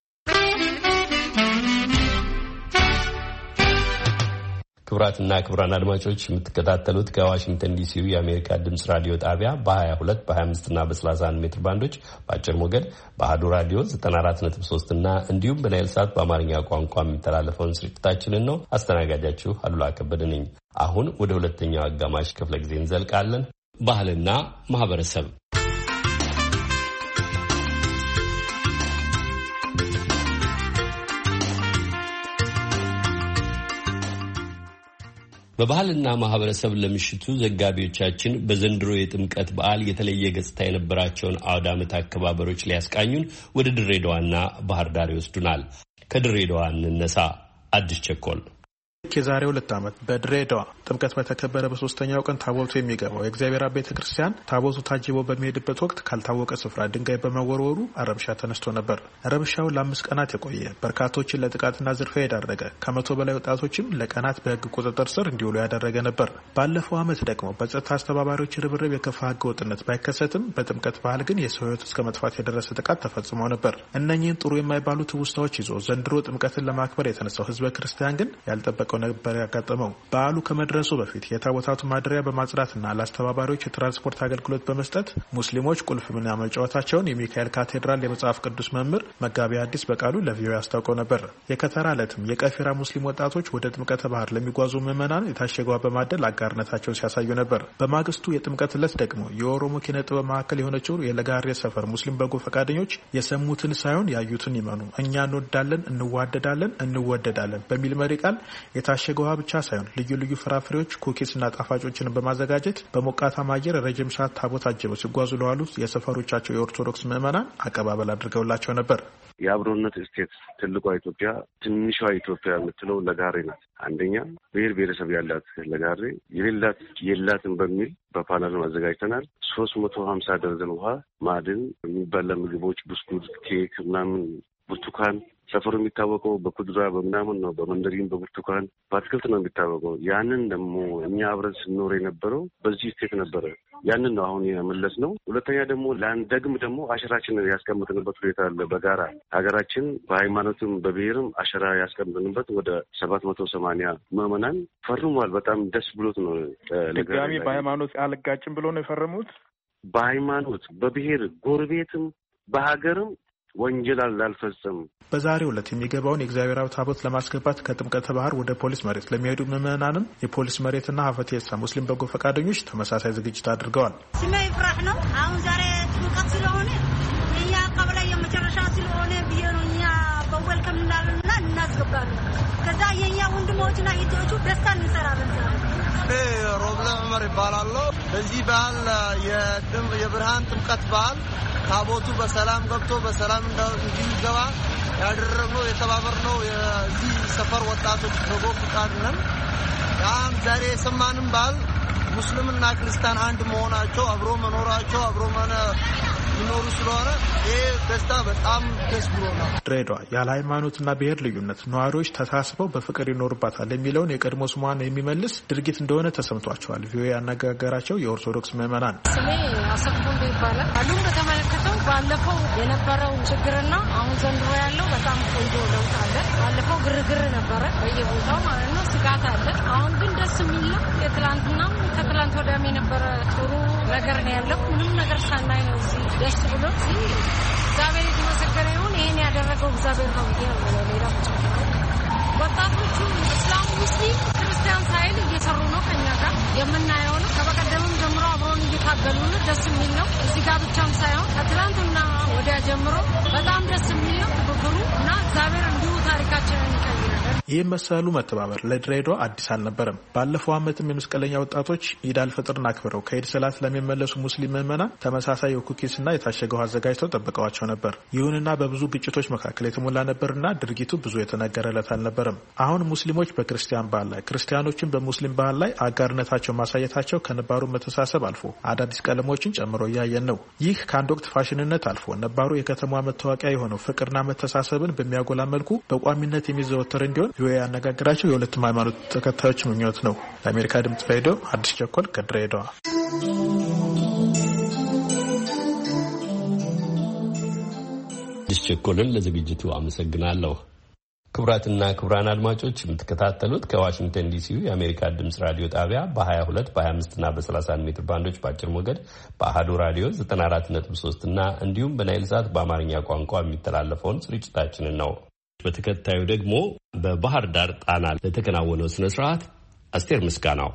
ክቡራትና ክቡራን አድማጮች የምትከታተሉት ከዋሽንግተን ዲሲው የአሜሪካ ድምጽ ራዲዮ ጣቢያ በ22 በ25 እና በ31 ሜትር ባንዶች በአጭር ሞገድ በአሃዱ ራዲዮ ዘጠና አራት ነጥብ ሶስት እና እንዲሁም በናይል ሳት በአማርኛ ቋንቋ የሚተላለፈውን ስርጭታችንን ነው። አስተናጋጃችሁ አሉላ ከበደ ነኝ። አሁን ወደ ሁለተኛው አጋማሽ ክፍለ ጊዜ እንዘልቃለን። ባህልና ማህበረሰብ በባህልና ማህበረሰብ ለምሽቱ ዘጋቢዎቻችን በዘንድሮ የጥምቀት በዓል የተለየ ገጽታ የነበራቸውን አውደ ዓመት አከባበሮች ሊያስቃኙን ወደ ድሬዳዋና ባህር ዳር ይወስዱናል። ከድሬዳዋ እንነሳ። አዲስ ቸኮል ከዛሬ ሁለት ዓመት በድሬዳዋ ጥምቀት በተከበረ በሶስተኛው ቀን ታቦቱ የሚገባው የእግዚአብሔር አብ ቤተክርስቲያን ታቦቱ ታጅቦ በሚሄድበት ወቅት ካልታወቀ ስፍራ ድንጋይ በመወርወሩ ረብሻ ተነስቶ ነበር። ረብሻው ለአምስት ቀናት የቆየ በርካቶችን ለጥቃትና ዝርፊያ ያደረገ ከመቶ በላይ ወጣቶችም ለቀናት በሕግ ቁጥጥር ስር እንዲውሉ ያደረገ ነበር። ባለፈው ዓመት ደግሞ በጸጥታ አስተባባሪዎች ርብርብ የከፋ ሕገ ወጥነት ባይከሰትም በጥምቀት በዓል ግን የሰው ሕይወት እስከ መጥፋት የደረሰ ጥቃት ተፈጽሞ ነበር። እነኚህን ጥሩ የማይባሉ ትውስታዎች ይዞ ዘንድሮ ጥምቀትን ለማክበር የተነሳው ሕዝበ ክርስቲያን ግን ያልጠበቀው ነበር ያጋጠመው። በዓሉ ከመድረሱ በፊት የታቦታቱ ማደሪያ በማጽዳትና ለአስተባባሪዎች የትራንስፖርት አገልግሎት በመስጠት ሙስሊሞች ቁልፍ ሚና መጫወታቸውን የሚካኤል ካቴድራል የመጽሐፍ ቅዱስ መምህር መጋቢ አዲስ በቃሉ ለቪኦኤ አስታውቀው ነበር። የከተራ ዕለትም የቀፊራ ሙስሊም ወጣቶች ወደ ጥምቀተ ባህር ለሚጓዙ ምዕመናን የታሸገ ውሃ በማደል አጋርነታቸውን ሲያሳዩ ነበር። በማግስቱ የጥምቀት ዕለት ደግሞ የኦሮሞ ኪነ ጥበብ ማዕከል የሆነችው የለጋሬ ሰፈር ሙስሊም በጎ ፈቃደኞች የሰሙትን ሳይሆን ያዩትን ይመኑ፣ እኛ እንወዳለን፣ እንዋደዳለን፣ እንወደዳለን በሚል መሪ ቃል የታሸገ ውሃ ብቻ ሳይሆን ልዩ ልዩ ፍራፍሬዎች፣ ኩኪስና ጣፋጮችን በማዘጋጀት በሞቃታማ አየር ረጅም ሰዓት ታቦት አጅበው ሲጓዙ ለዋሉ የሰፈሮቻቸው የኦርቶዶክስ ምዕመናን አቀባበል አድርገውላቸው ነበር። የአብሮነት ስቴት ትልቋ ኢትዮጵያ ትንሿ ኢትዮጵያ የምትለው ለጋሬ ናት። አንደኛ ብሔር ብሔረሰብ ያላት ለጋሬ የሌላት የላትን በሚል በፓናል አዘጋጅተናል። ሶስት መቶ ሀምሳ ደርዘን ውሃ፣ ማዕድን፣ የሚበላ ምግቦች፣ ብስኩት፣ ኬክ ምናምን፣ ብርቱካን ሰፈሩ የሚታወቀው በኩድራ በምናምን ነው። በመንደሪን በብርቱካን በአትክልት ነው የሚታወቀው። ያንን ደግሞ እኛ አብረን ስንኖር የነበረው በዚህ ስቴት ነበረ። ያንን ነው አሁን የመለስ ነው። ሁለተኛ ደግሞ ላንደግም ደግሞ አሸራችንን ያስቀምጥንበት ሁኔታ አለ። በጋራ ሀገራችን በሃይማኖትም በብሔርም አሸራ ያስቀምጥንበት ወደ ሰባት መቶ ሰማንያ ምዕመናን ፈርሟል። በጣም ደስ ብሎት ነው። ድጋሚ በሃይማኖት አልጋጭም ብሎ ነው የፈረሙት። በሃይማኖት በብሔር ጎረቤትም በሀገርም ወንጀል አልፈጸም። በዛሬው ዕለት የሚገባውን የእግዚአብሔር አብ ታቦት ለማስገባት ከጥምቀተ ባህር ወደ ፖሊስ መሬት ለሚሄዱ ምዕመናንም የፖሊስ መሬትና ሀፈቴሳ ሙስሊም በጎ ፈቃደኞች ተመሳሳይ ዝግጅት አድርገዋል። ስሜ ይፍራህ ነው። አሁን ዛሬ ጥምቀት ስለሆነ የኛ ቀበሌ የመጨረሻ ስለሆነ ብዬ ነው እኛ በወልከም እንዳልና እናስገባለን። ከዛ የኛ ወንድሞችና እህቶቹ ደስታ እንሰራለን። ሮብለ ዑመር ይባላል። በዚህ በዓል የብርሃን ጥምቀት በዓል ታቦቱ በሰላም ገብቶ በሰላም እንዲገባ ያደረግነው የተባበርነው የዚህ ሰፈር ወጣቶች በጎ ፍቃድ ነን። ያም ዛሬ የሰማንም በዓል ሙስሊምና ክርስቲያን አንድ መሆናቸው አብሮ መኖራቸው አብሮ ማነ ይኖሩ ስለሆነ ይሄ ደስታ በጣም ደስ ብሎናል። ድሬዳዋ ያለ ሃይማኖትና ብሔር ልዩነት ነዋሪዎች ተሳስበው በፍቅር ይኖርባታል የሚለውን የቀድሞ ስሟን የሚመልስ ድርጊት እንደሆነ ተሰምቷቸዋል። ቪኦኤ ያነጋገራቸው የኦርቶዶክስ ምዕመናን ስሜ አሰፉንዴ ይባላል። አሉን በተመለከተው ባለፈው የነበረው ችግርና አሁን ዘንድሮ ያለው በጣም ቆንጆ ለውጥ አለ። ባለፈው ግርግር ነበረ በየቦታው ማለት ነው፣ ስጋት አለ። አሁን ግን ደስ የሚል ነው። የትላንትና ከትላንት ወዲያም የነበረ ጥሩ ነገር ነው ያለው። ምንም ነገር ሳናይ ነው እዚህ ደስ ብሎ እግዚአብሔር የተመሰገነ ይሁን። ይሄን ያደረገው እግዚአብሔር ነው ብዬ ነው። ሌላ ወጣቶቹ እስላም፣ ሙስሊም፣ ክርስቲያን ሳይል እየሰሩ ነው ከኛ ጋር የምናየው ነው። ከበቀደምም ጀምሮ አብረውን እየታገሉ ነው። ደስ የሚል ነው። እዚህ ጋር ብቻም ሳይሆን ከትላንትና ወዲያ ጀምሮ በጣም ደስ የሚል ነው ትብብሩ እና እግዚአብሔር እንዲሁ ታሪካችንን ይቀይራል። ይህ መሰሉ መተባበር ለድሬዳዋ አዲስ አልነበረም። ባለፈው ዓመትም የመስቀለኛ ወጣቶች ኢድ አልፈጥርን አክብረው ከኢድ ሰላት ለሚመለሱ ሙስሊም ምዕመናን ተመሳሳይ የኩኪስና የታሸገው አዘጋጅተው ጠብቀዋቸው ነበር። ይሁንና በብዙ ግጭቶች መካከል የተሞላ ነበርና ድርጊቱ ብዙ የተነገረለት አልነበረም። አሁን ሙስሊሞች በክርስቲያን ባህል ላይ፣ ክርስቲያኖችን በሙስሊም ባህል ላይ አጋርነታቸው ማሳየታቸው ከነባሩ መተሳሰብ አልፎ አዳዲስ ቀለሞችን ጨምሮ እያየን ነው። ይህ ከአንድ ወቅት ፋሽንነት አልፎ ነባሩ የከተማዋ መታወቂያ የሆነው ፍቅርና መተሳሰብን በሚያጎላ መልኩ በቋሚነት የሚዘወተር እንዲሆን ቪኦኤ ያነጋገራቸው የሁለቱም ሃይማኖት ተከታዮች ምኞት ነው። ለአሜሪካ ድምጽ ሬዲዮ አዲስ ቸኮል ከድሬዳዋ። አዲስ ቸኮልን ለዝግጅቱ አመሰግናለሁ። ክቡራትና ክቡራን አድማጮች የምትከታተሉት ከዋሽንግተን ዲሲ የአሜሪካ ድምጽ ራዲዮ ጣቢያ በ22 በ25 እና በ31 ሜትር ባንዶች በአጭር ሞገድ በአሃዱ ራዲዮ ዘጠና አራት ነጥብ ሶስት እና እንዲሁም በናይል ሳት በአማርኛ ቋንቋ የሚተላለፈውን ስርጭታችንን ነው። በተከታዩ ደግሞ በባህር ዳር ጣና ለተከናወነው ስነ ስርዓት አስቴር ምስጋናው።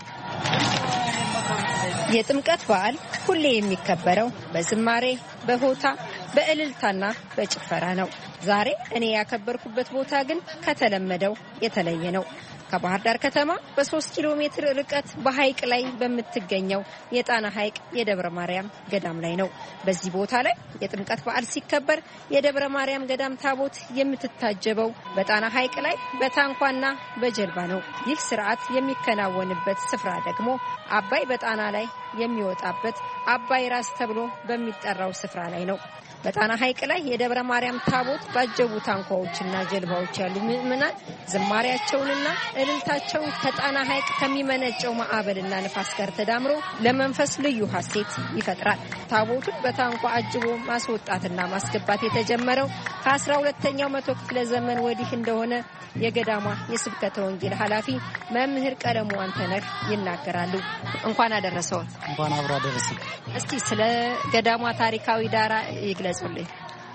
የጥምቀት በዓል ሁሌ የሚከበረው በዝማሬ፣ በሆታ፣ በእልልታና በጭፈራ ነው። ዛሬ እኔ ያከበርኩበት ቦታ ግን ከተለመደው የተለየ ነው። ከባህር ዳር ከተማ በሶስት ኪሎ ሜትር ርቀት በሐይቅ ላይ በምትገኘው የጣና ሐይቅ የደብረ ማርያም ገዳም ላይ ነው። በዚህ ቦታ ላይ የጥምቀት በዓል ሲከበር የደብረ ማርያም ገዳም ታቦት የምትታጀበው በጣና ሐይቅ ላይ በታንኳና በጀልባ ነው። ይህ ስርዓት የሚከናወንበት ስፍራ ደግሞ አባይ በጣና ላይ የሚወጣበት አባይ ራስ ተብሎ በሚጠራው ስፍራ ላይ ነው። በጣና ሐይቅ ላይ የደብረ ማርያም ታቦት ባጀቡ ታንኳዎችና ጀልባዎች ያሉ ምዕመናን ዝማሬያቸውንና እልልታቸውን ከጣና ሐይቅ ከሚመነጨው ማዕበልና ንፋስ ጋር ተዳምሮ ለመንፈስ ልዩ ሐሴት ይፈጥራል። ታቦቱን በታንኳ አጅቦ ማስወጣትና ማስገባት የተጀመረው ከአስራ ሁለተኛው መቶ ክፍለ ዘመን ወዲህ እንደሆነ የገዳሟ የስብከተ ወንጌል ኃላፊ መምህር ቀለሙ አንተነህ ይናገራሉ። እንኳን አደረሰው። እንኳን አብሮ አደረሰን። እስቲ ስለ ገዳሟ ታሪካዊ ዳራ ይግለጹልኝ።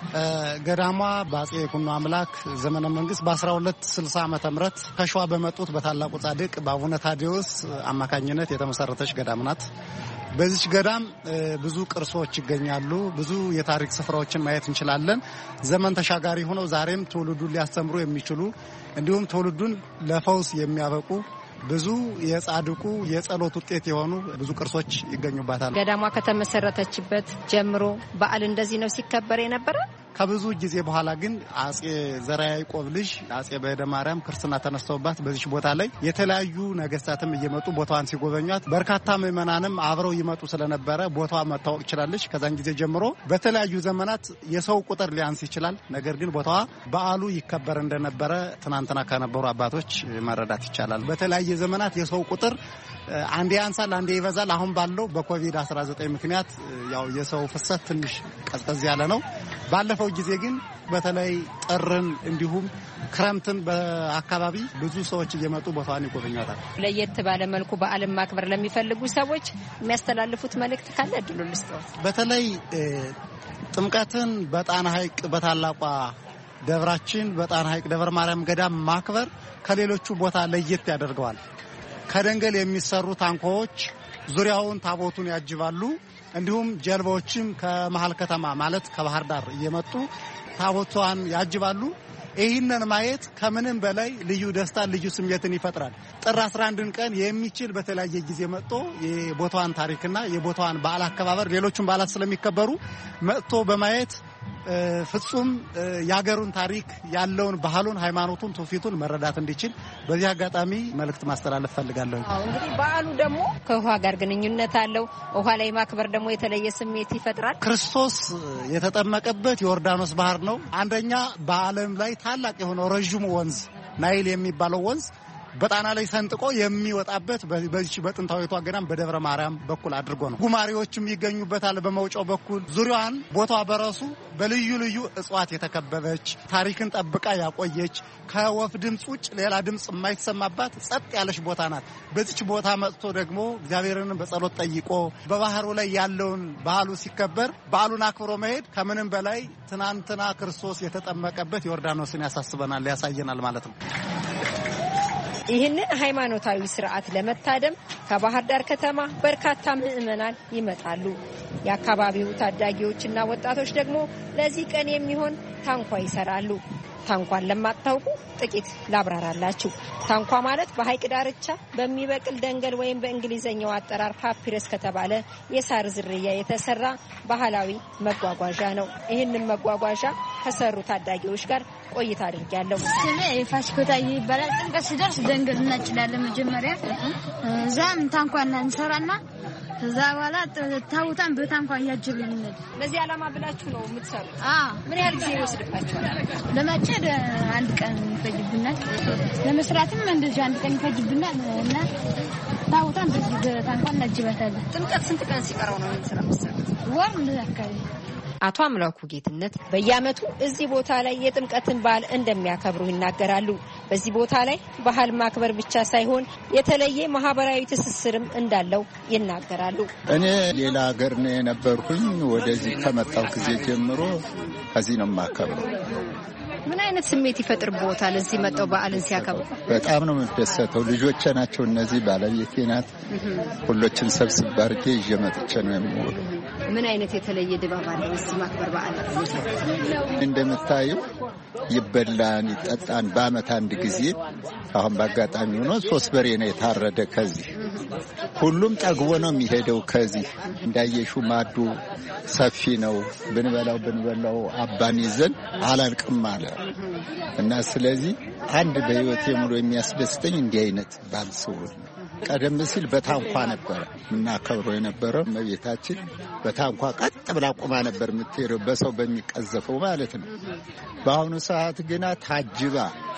ገዳሟ በአጼ ይኩኖ አምላክ ዘመነ መንግስት በ1260 ዓመተ ምህረት ከሸዋ በመጡት በታላቁ ጻድቅ በአቡነ ታዲዮስ አማካኝነት የተመሰረተች ገዳም ናት። በዚህ ገዳም ብዙ ቅርሶች ይገኛሉ። ብዙ የታሪክ ስፍራዎችን ማየት እንችላለን። ዘመን ተሻጋሪ ሆነው ዛሬም ትውልዱን ሊያስተምሩ የሚችሉ እንዲሁም ትውልዱን ለፈውስ የሚያበቁ ብዙ የጻድቁ የጸሎት ውጤት የሆኑ ብዙ ቅርሶች ይገኙባታል። ገዳሟ ከተመሰረተችበት ጀምሮ በዓል እንደዚህ ነው ሲከበር የነበረ። ከብዙ ጊዜ በኋላ ግን አጼ ዘርዓ ያዕቆብ ልጅ አጼ በዕደ ማርያም ክርስትና ተነስተውባት በዚህ ቦታ ላይ የተለያዩ ነገስታትም እየመጡ ቦታዋን ሲጎበኟት በርካታ ምዕመናንም አብረው ይመጡ ስለነበረ ቦታዋ መታወቅ ይችላለች። ከዛን ጊዜ ጀምሮ በተለያዩ ዘመናት የሰው ቁጥር ሊያንስ ይችላል። ነገር ግን ቦታዋ በዓሉ ይከበር እንደነበረ ትናንትና ከነበሩ አባቶች መረዳት ይቻላል። በተለያየ ዘመናት የሰው ቁጥር አንዴ ያንሳል፣ አንዴ ይበዛል። አሁን ባለው በኮቪድ አስራ ዘጠኝ ምክንያት ያው የሰው ፍሰት ትንሽ ቀዝቀዝ ያለ ነው። ባለፈው ጊዜ ግን በተለይ ጥርን እንዲሁም ክረምትን በአካባቢ ብዙ ሰዎች እየመጡ ቦታዋን ይጎበኛታል። ለየት ባለ መልኩ በዓልን ማክበር ለሚፈልጉ ሰዎች የሚያስተላልፉት መልእክት ካለ እድሉ ልስጠው። በተለይ ጥምቀትን በጣና ሐይቅ በታላቋ ደብራችን በጣና ሐይቅ ደብረ ማርያም ገዳም ማክበር ከሌሎቹ ቦታ ለየት ያደርገዋል። ከደንገል የሚሰሩ ታንኳዎች ዙሪያውን ታቦቱን ያጅባሉ። እንዲሁም ጀልባዎችም ከመሃል ከተማ ማለት ከባህር ዳር እየመጡ ታቦቷን ያጅባሉ። ይህንን ማየት ከምንም በላይ ልዩ ደስታ፣ ልዩ ስሜትን ይፈጥራል። ጥር አስራ አንድን ቀን የሚችል በተለያየ ጊዜ መጥቶ የቦታዋን ታሪክና የቦታዋን በዓል አከባበር ሌሎችም በዓላት ስለሚከበሩ መጥቶ በማየት ፍጹም ያገሩን ታሪክ ያለውን ባህሉን ሃይማኖቱን ትውፊቱን መረዳት እንዲችል በዚህ አጋጣሚ መልእክት ማስተላለፍ ፈልጋለሁ። አዎ እንግዲህ በዓሉ ደግሞ ከውሃ ጋር ግንኙነት አለው። ውሃ ላይ ማክበር ደግሞ የተለየ ስሜት ይፈጥራል። ክርስቶስ የተጠመቀበት ዮርዳኖስ ባህር ነው። አንደኛ በዓለም ላይ ታላቅ የሆነው ረጅሙ ወንዝ ናይል የሚባለው ወንዝ በጣና ላይ ሰንጥቆ የሚወጣበት በዚህ በጥንታዊቷ ገዳም በደብረ ማርያም በኩል አድርጎ ነው። ጉማሬዎችም ይገኙበታል። በመውጫው በኩል ዙሪያዋን ቦታዋ በራሱ በልዩ ልዩ እጽዋት የተከበበች ታሪክን ጠብቃ ያቆየች ከወፍ ድምጽ ውጭ ሌላ ድምጽ የማይሰማባት ጸጥ ያለች ቦታ ናት። በዚች ቦታ መጥቶ ደግሞ እግዚአብሔርን በጸሎት ጠይቆ በባህሩ ላይ ያለውን ባህሉ ሲከበር በዓሉን አክብሮ መሄድ ከምንም በላይ ትናንትና ክርስቶስ የተጠመቀበት ዮርዳኖስን ያሳስበናል፣ ያሳየናል ማለት ነው። ይህንን ሃይማኖታዊ ስርዓት ለመታደም ከባህር ዳር ከተማ በርካታ ምዕመናን ይመጣሉ። የአካባቢው ታዳጊዎችና ወጣቶች ደግሞ ለዚህ ቀን የሚሆን ታንኳ ይሰራሉ። ታንኳን ለማታውቁ ጥቂት ላብራራላችሁ። ታንኳ ማለት በሐይቅ ዳርቻ በሚበቅል ደንገል ወይም በእንግሊዘኛው አጠራር ፓፒረስ ከተባለ የሳር ዝርያ የተሰራ ባህላዊ መጓጓዣ ነው። ይህንን መጓጓዣ ከሰሩ ታዳጊዎች ጋር ቆይታ አድርጌያለሁ። ስሜ ፋሲኮታ ይባላል። ጥምቀት ሲደርስ ደንገል እናጭዳለን። መጀመሪያ እዛም ታንኳና እንሰራና ከዛ በኋላ ታውታን በታንኳ ያጅብልን። ለዚህ ዓላማ ብላችሁ ነው የምትሰሩት? አዎ። ምን ያህል ጊዜ ይወስድባችኋል? ለማጨድ አንድ ቀን ይፈጅብናል። ለመስራትም እንደዚህ አንድ ቀን ይፈጅብናል እና ታውታን በታንኳ እናጅባታለን። ጥምቀት ስንት ቀን ሲቀረው ነው የምትሰራው? ወር እንደዛ አካባቢ። አቶ አምላኩ ጌትነት በየዓመቱ እዚህ ቦታ ላይ የጥምቀትን በዓል እንደሚያከብሩ ይናገራሉ። በዚህ ቦታ ላይ ባህል ማክበር ብቻ ሳይሆን የተለየ ማህበራዊ ትስስርም እንዳለው ይናገራሉ። እኔ ሌላ ሀገር ነው የነበርኩኝ። ወደዚህ ከመጣሁ ጊዜ ጀምሮ ከዚህ ነው የማከብረው። ምን አይነት ስሜት ይፈጥርቦታል እዚህ መጣው በዓልን ሲያከብሩ? በጣም ነው የምደሰተው። ልጆቼ ናቸው እነዚህ፣ ባለቤቴ ናት። ሁሎችን ሰብስብ አድርጌ ይዤ መጥቼ ነው የምውለው። ምን አይነት የተለየ ድባብ አለው እዚህ ማክበር በዓል? እንደምታዩ ይበላን ይጠጣን በአመት አንድ ጊዜ። አሁን በአጋጣሚ ሆኖ ሶስት በሬ ነው የታረደ ከዚህ። ሁሉም ጠግቦ ነው የሚሄደው ከዚህ። እንዳየሹ ማዱ ሰፊ ነው። ብንበላው ብንበላው አባን ይዘን አላልቅም አለ እና ስለዚህ አንድ በህይወቴ ሙሉ የሚያስደስተኝ እንዲህ አይነት በዓል ሲውል ነው። ቀደም ሲል በታንኳ ነበር እናከብረው የነበረው። እመቤታችን በታንኳ ቀጥ ብላ ቆማ ነበር የምትሄደው፣ በሰው በሚቀዘፈው ማለት ነው። በአሁኑ ሰዓት ግና ታጅባ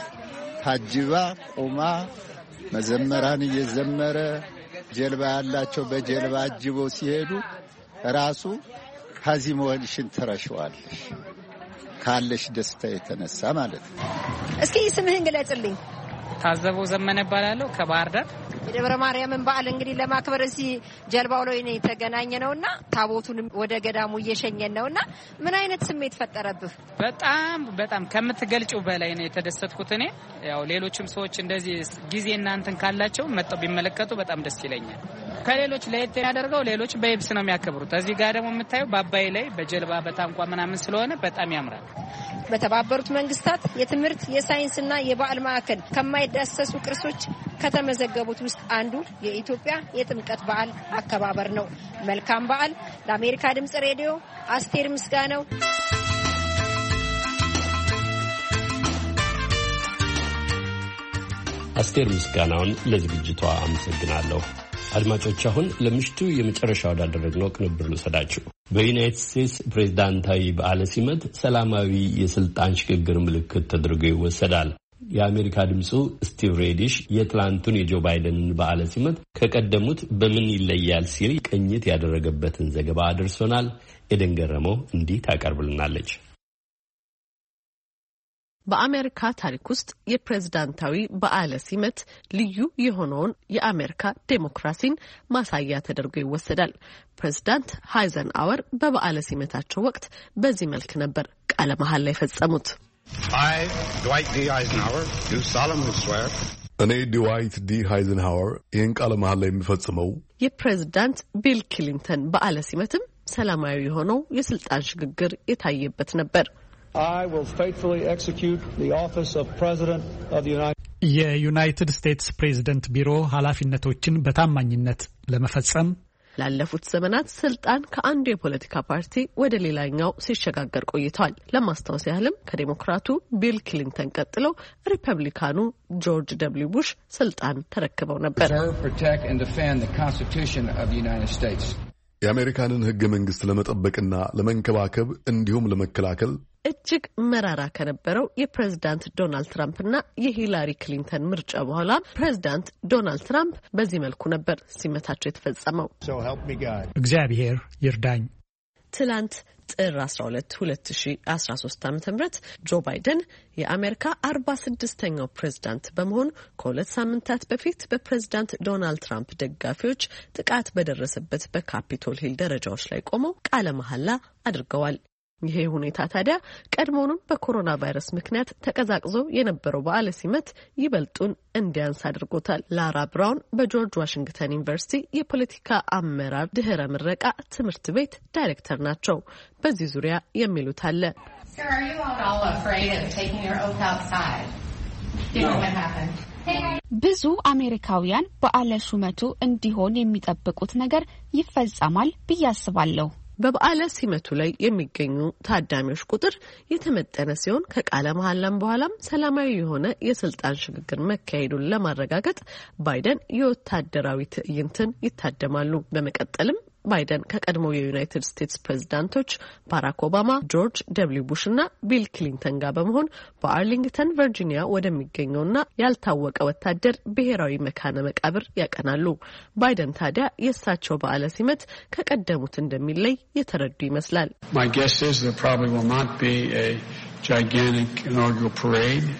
ታጅባ ቆማ መዘመራን እየዘመረ ጀልባ ያላቸው በጀልባ አጅበው ሲሄዱ ራሱ ከዚህ መሆንሽን ትረሺዋለሽ ካለሽ ደስታ የተነሳ ማለት ነው። እስኪ ስምህን ግለጽልኝ። ታዘበው ዘመነ እባላለሁ ከባህር ዳር። የደብረ ማርያምን በዓል እንግዲህ ለማክበር እዚህ ጀልባው ላይ ነው የተገናኘነውና ታቦቱንም ወደ ገዳሙ እየሸኘን ነውና ምን አይነት ስሜት ፈጠረብህ? በጣም በጣም ከምትገልጪው በላይ ነው የተደሰትኩት። እኔ ያው ሌሎችም ሰዎች እንደዚህ ጊዜ እናንተን ካላቸው መጥተው ቢመለከቱ በጣም ደስ ይለኛል። ከሌሎች ለየት ያደርገው ሌሎች በየብስ ነው የሚያከብሩት። እዚህ ጋር ደግሞ የምታየው በአባይ ላይ በጀልባ በታንኳ ምናምን ስለሆነ በጣም ያምራል። በተባበሩት መንግስታት የትምህርት የሳይንስና የባህል ማዕከል ከማይዳሰሱ ቅርሶች ከተመዘገቡት ውስጥ አንዱ የኢትዮጵያ የጥምቀት በዓል አከባበር ነው። መልካም በዓል። ለአሜሪካ ድምጽ ሬዲዮ አስቴር ምስጋናው። አስቴር ምስጋናውን ለዝግጅቷ አመሰግናለሁ። አድማጮች አሁን ለምሽቱ የመጨረሻ ወዳደረግነው ቅንብር ልውሰዳችሁ። በዩናይትድ ስቴትስ ፕሬዝዳንታዊ በዓለ ሲመት ሰላማዊ የስልጣን ሽግግር ምልክት ተደርጎ ይወሰዳል። የአሜሪካ ድምፁ ስቲቭ ሬዲሽ የትላንቱን የጆ ባይደንን በዓለ ሲመት ከቀደሙት በምን ይለያል ሲል ቅኝት ያደረገበትን ዘገባ አድርሶናል። ኤደን ገረመው እንዲህ ታቀርብልናለች። በአሜሪካ ታሪክ ውስጥ የፕሬዝዳንታዊ በዓለ ሲመት ልዩ የሆነውን የአሜሪካ ዴሞክራሲን ማሳያ ተደርጎ ይወሰዳል። ፕሬዝዳንት ሃይዘንአወር በበዓለ ሲመታቸው ወቅት በዚህ መልክ ነበር ቃለ መሐላ የፈጸሙት። እኔ ድዋይት ዲ ሃይዘንሃወር ይህን ቃለ መሐላ የሚፈጽመው። የፕሬዝዳንት ቢል ክሊንተን በዓለ ሲመትም ሰላማዊ የሆነው የስልጣን ሽግግር የታየበት ነበር። የዩናይትድ ስቴትስ ፕሬዝደንት ቢሮ ኃላፊነቶችን በታማኝነት ለመፈጸም ላለፉት ዘመናት ስልጣን ከአንዱ የፖለቲካ ፓርቲ ወደ ሌላኛው ሲሸጋገር ቆይቷል። ለማስታወስ ያህልም ከዴሞክራቱ ቢል ክሊንተን ቀጥለው ሪፐብሊካኑ ጆርጅ ደብሊው ቡሽ ስልጣን ተረክበው ነበር። የአሜሪካንን ሕገ መንግስት ለመጠበቅና ለመንከባከብ እንዲሁም ለመከላከል እጅግ መራራ ከነበረው የፕሬዝዳንት ዶናልድ ትራምፕና የሂላሪ ክሊንተን ምርጫ በኋላ ፕሬዝዳንት ዶናልድ ትራምፕ በዚህ መልኩ ነበር ሲመታቸው የተፈጸመው። እግዚአብሔር ይርዳኝ። ትላንት ጥር አስራ ሁለት ሁለት ሺህ አስራ ሶስት ዓመተ ምህረት ጆ ባይደን የአሜሪካ አርባ ስድስተኛው ፕሬዝዳንት በመሆን ከሁለት ሳምንታት በፊት በፕሬዝዳንት ዶናልድ ትራምፕ ደጋፊዎች ጥቃት በደረሰበት በካፒቶል ሂል ደረጃዎች ላይ ቆመው ቃለ መሐላ አድርገዋል። ይሄ ሁኔታ ታዲያ ቀድሞውንም በኮሮና ቫይረስ ምክንያት ተቀዛቅዞ የነበረው በዓለ ሲመት ይበልጡን እንዲያንስ አድርጎታል። ላራ ብራውን በጆርጅ ዋሽንግተን ዩኒቨርሲቲ የፖለቲካ አመራር ድህረ ምረቃ ትምህርት ቤት ዳይሬክተር ናቸው። በዚህ ዙሪያ የሚሉት አለ። ብዙ አሜሪካውያን በዓለ ሹመቱ እንዲሆን የሚጠብቁት ነገር ይፈጸማል ብዬ አስባለሁ። በበዓለ ሲመቱ ላይ የሚገኙ ታዳሚዎች ቁጥር የተመጠነ ሲሆን ከቃለ መሐላም በኋላም ሰላማዊ የሆነ የስልጣን ሽግግር መካሄዱን ለማረጋገጥ ባይደን የወታደራዊ ትዕይንትን ይታደማሉ። በመቀጠልም ባይደን ከቀድሞው የዩናይትድ ስቴትስ ፕሬዝዳንቶች ባራክ ኦባማ፣ ጆርጅ ደብሊው ቡሽ እና ቢል ክሊንተን ጋር በመሆን በአርሊንግተን ቨርጂኒያ ወደሚገኘውና ያልታወቀ ወታደር ብሔራዊ መካነ መቃብር ያቀናሉ። ባይደን ታዲያ የእሳቸው በዓለ ሲመት ከቀደሙት እንደሚለይ የተረዱ ይመስላል። My guess is there probably will not be a gigantic inaugural parade.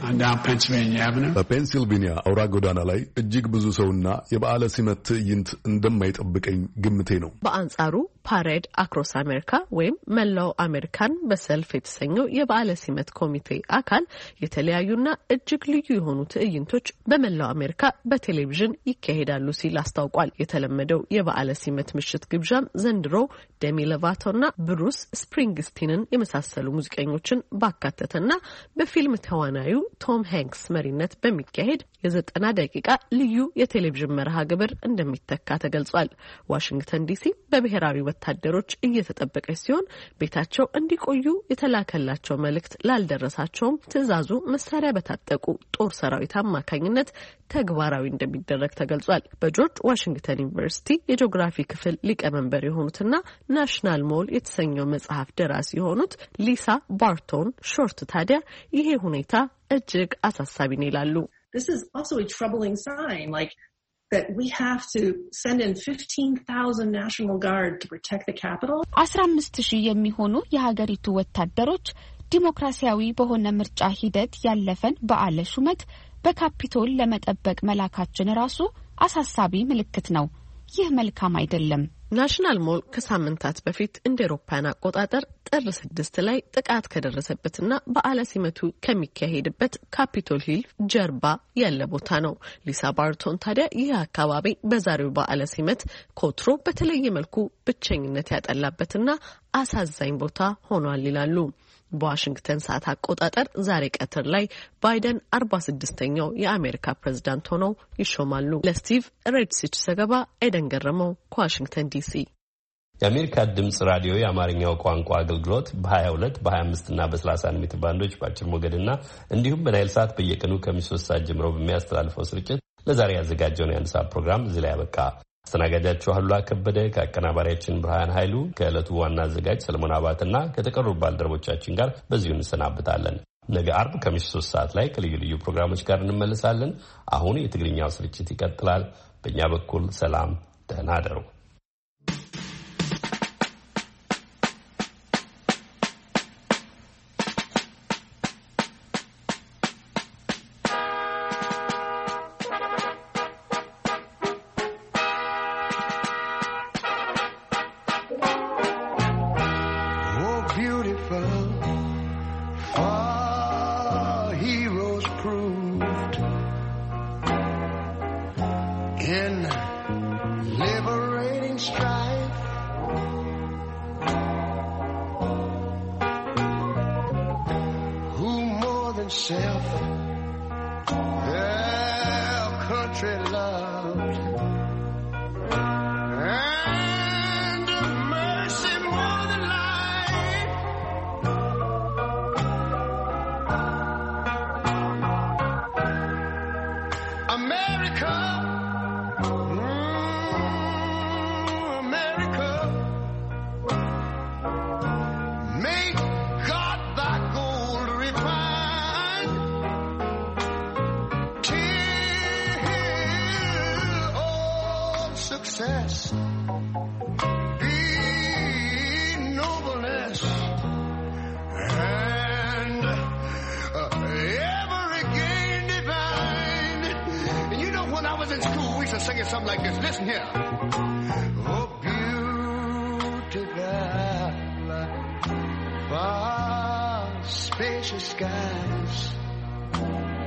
በፔንሲልቬኒያ አውራ ጎዳና ላይ እጅግ ብዙ ሰውና የበዓለ ሲመት ትዕይንት እንደማይጠብቀኝ ግምቴ ነው። በአንጻሩ ፓሬድ አክሮስ አሜሪካ ወይም መላው አሜሪካን በሰልፍ የተሰኘው የበዓለ ሲመት ኮሚቴ አካል የተለያዩና እጅግ ልዩ የሆኑ ትዕይንቶች በመላው አሜሪካ በቴሌቪዥን ይካሄዳሉ ሲል አስታውቋል። የተለመደው የበዓለ ሲመት ምሽት ግብዣም ዘንድሮ ደሚ ሎቫቶና ብሩስ ስፕሪንግስቲንን የመሳሰሉ ሙዚቀኞችን ባካተተና በፊልም ተዋናዩ ቶም ሃንክስ መሪነት በሚካሄድ የዘጠና ደቂቃ ልዩ የቴሌቪዥን መርሃ ግብር እንደሚተካ ተገልጿል። ዋሽንግተን ዲሲ በብሔራዊ ወታደሮች እየተጠበቀች ሲሆን ቤታቸው እንዲቆዩ የተላከላቸው መልእክት ላልደረሳቸውም ትዕዛዙ መሳሪያ በታጠቁ ጦር ሰራዊት አማካኝነት ተግባራዊ እንደሚደረግ ተገልጿል። በጆርጅ ዋሽንግተን ዩኒቨርሲቲ የጂኦግራፊ ክፍል ሊቀመንበር የሆኑትና ናሽናል ሞል የተሰኘው መጽሐፍ ደራሲ የሆኑት ሊሳ ባርቶን ሾርት ታዲያ ይሄ ሁኔታ እጅግ አሳሳቢ ነው ይላሉ። This is also a troubling sign, like that we have to send in fifteen thousand National Guard to protect the Capitol. አስራ አምስት ሺህ የሚሆኑ የሀገሪቱ ወታደሮች ዲሞክራሲያዊ በሆነ ምርጫ ሂደት ያለፈን በዓለ ሹመት በካፒቶል ለመጠበቅ መላካችን ራሱ አሳሳቢ ምልክት ነው። ይህ መልካም አይደለም። ናሽናል ሞል ከሳምንታት በፊት እንደ አውሮፓውያን አቆጣጠር ጥር ስድስት ላይ ጥቃት ከደረሰበትና በዓለ ሲመቱ ከሚካሄድበት ካፒቶል ሂል ጀርባ ያለ ቦታ ነው። ሊሳ ባርቶን ታዲያ ይህ አካባቢ በዛሬው በዓለ ሲመት ኮትሮ በተለየ መልኩ ብቸኝነት ያጠላበትና አሳዛኝ ቦታ ሆኗል ይላሉ። በዋሽንግተን ሰዓት አቆጣጠር ዛሬ ቀትር ላይ ባይደን አርባ ስድስተኛው የአሜሪካ ፕሬዝዳንት ሆነው ይሾማሉ። ለስቲቭ ሬድሲች ዘገባ ኤደን ገረመው ከዋሽንግተን ዲሲ። የአሜሪካ ድምጽ ራዲዮ የአማርኛው ቋንቋ አገልግሎት በ22 በ25 እና በ31 ሜትር ባንዶች በአጭር ሞገድና እንዲሁም በናይል ሳት በየቀኑ ከ3 ሰዓት ጀምሮ በሚያስተላልፈው ስርጭት ለዛሬ ያዘጋጀውን የአንድ ሰዓት ፕሮግራም እዚህ ላይ ያበቃ። አስተናጋጃችሁ አሉላ ከበደ ከአቀናባሪያችን ብርሃን ኃይሉ ከዕለቱ ዋና አዘጋጅ ሰለሞን አባትና ከተቀሩ ባልደረቦቻችን ጋር በዚሁ እንሰናብታለን። ነገ አርብ ከምሽቱ ሶስት ሰዓት ላይ ከልዩ ልዩ ፕሮግራሞች ጋር እንመለሳለን። አሁን የትግርኛው ስርጭት ይቀጥላል። በእኛ በኩል ሰላም፣ ደህና አደሩ። Self, their country loved. sing it something like this. Listen here. Oh, beautiful, far spacious skies,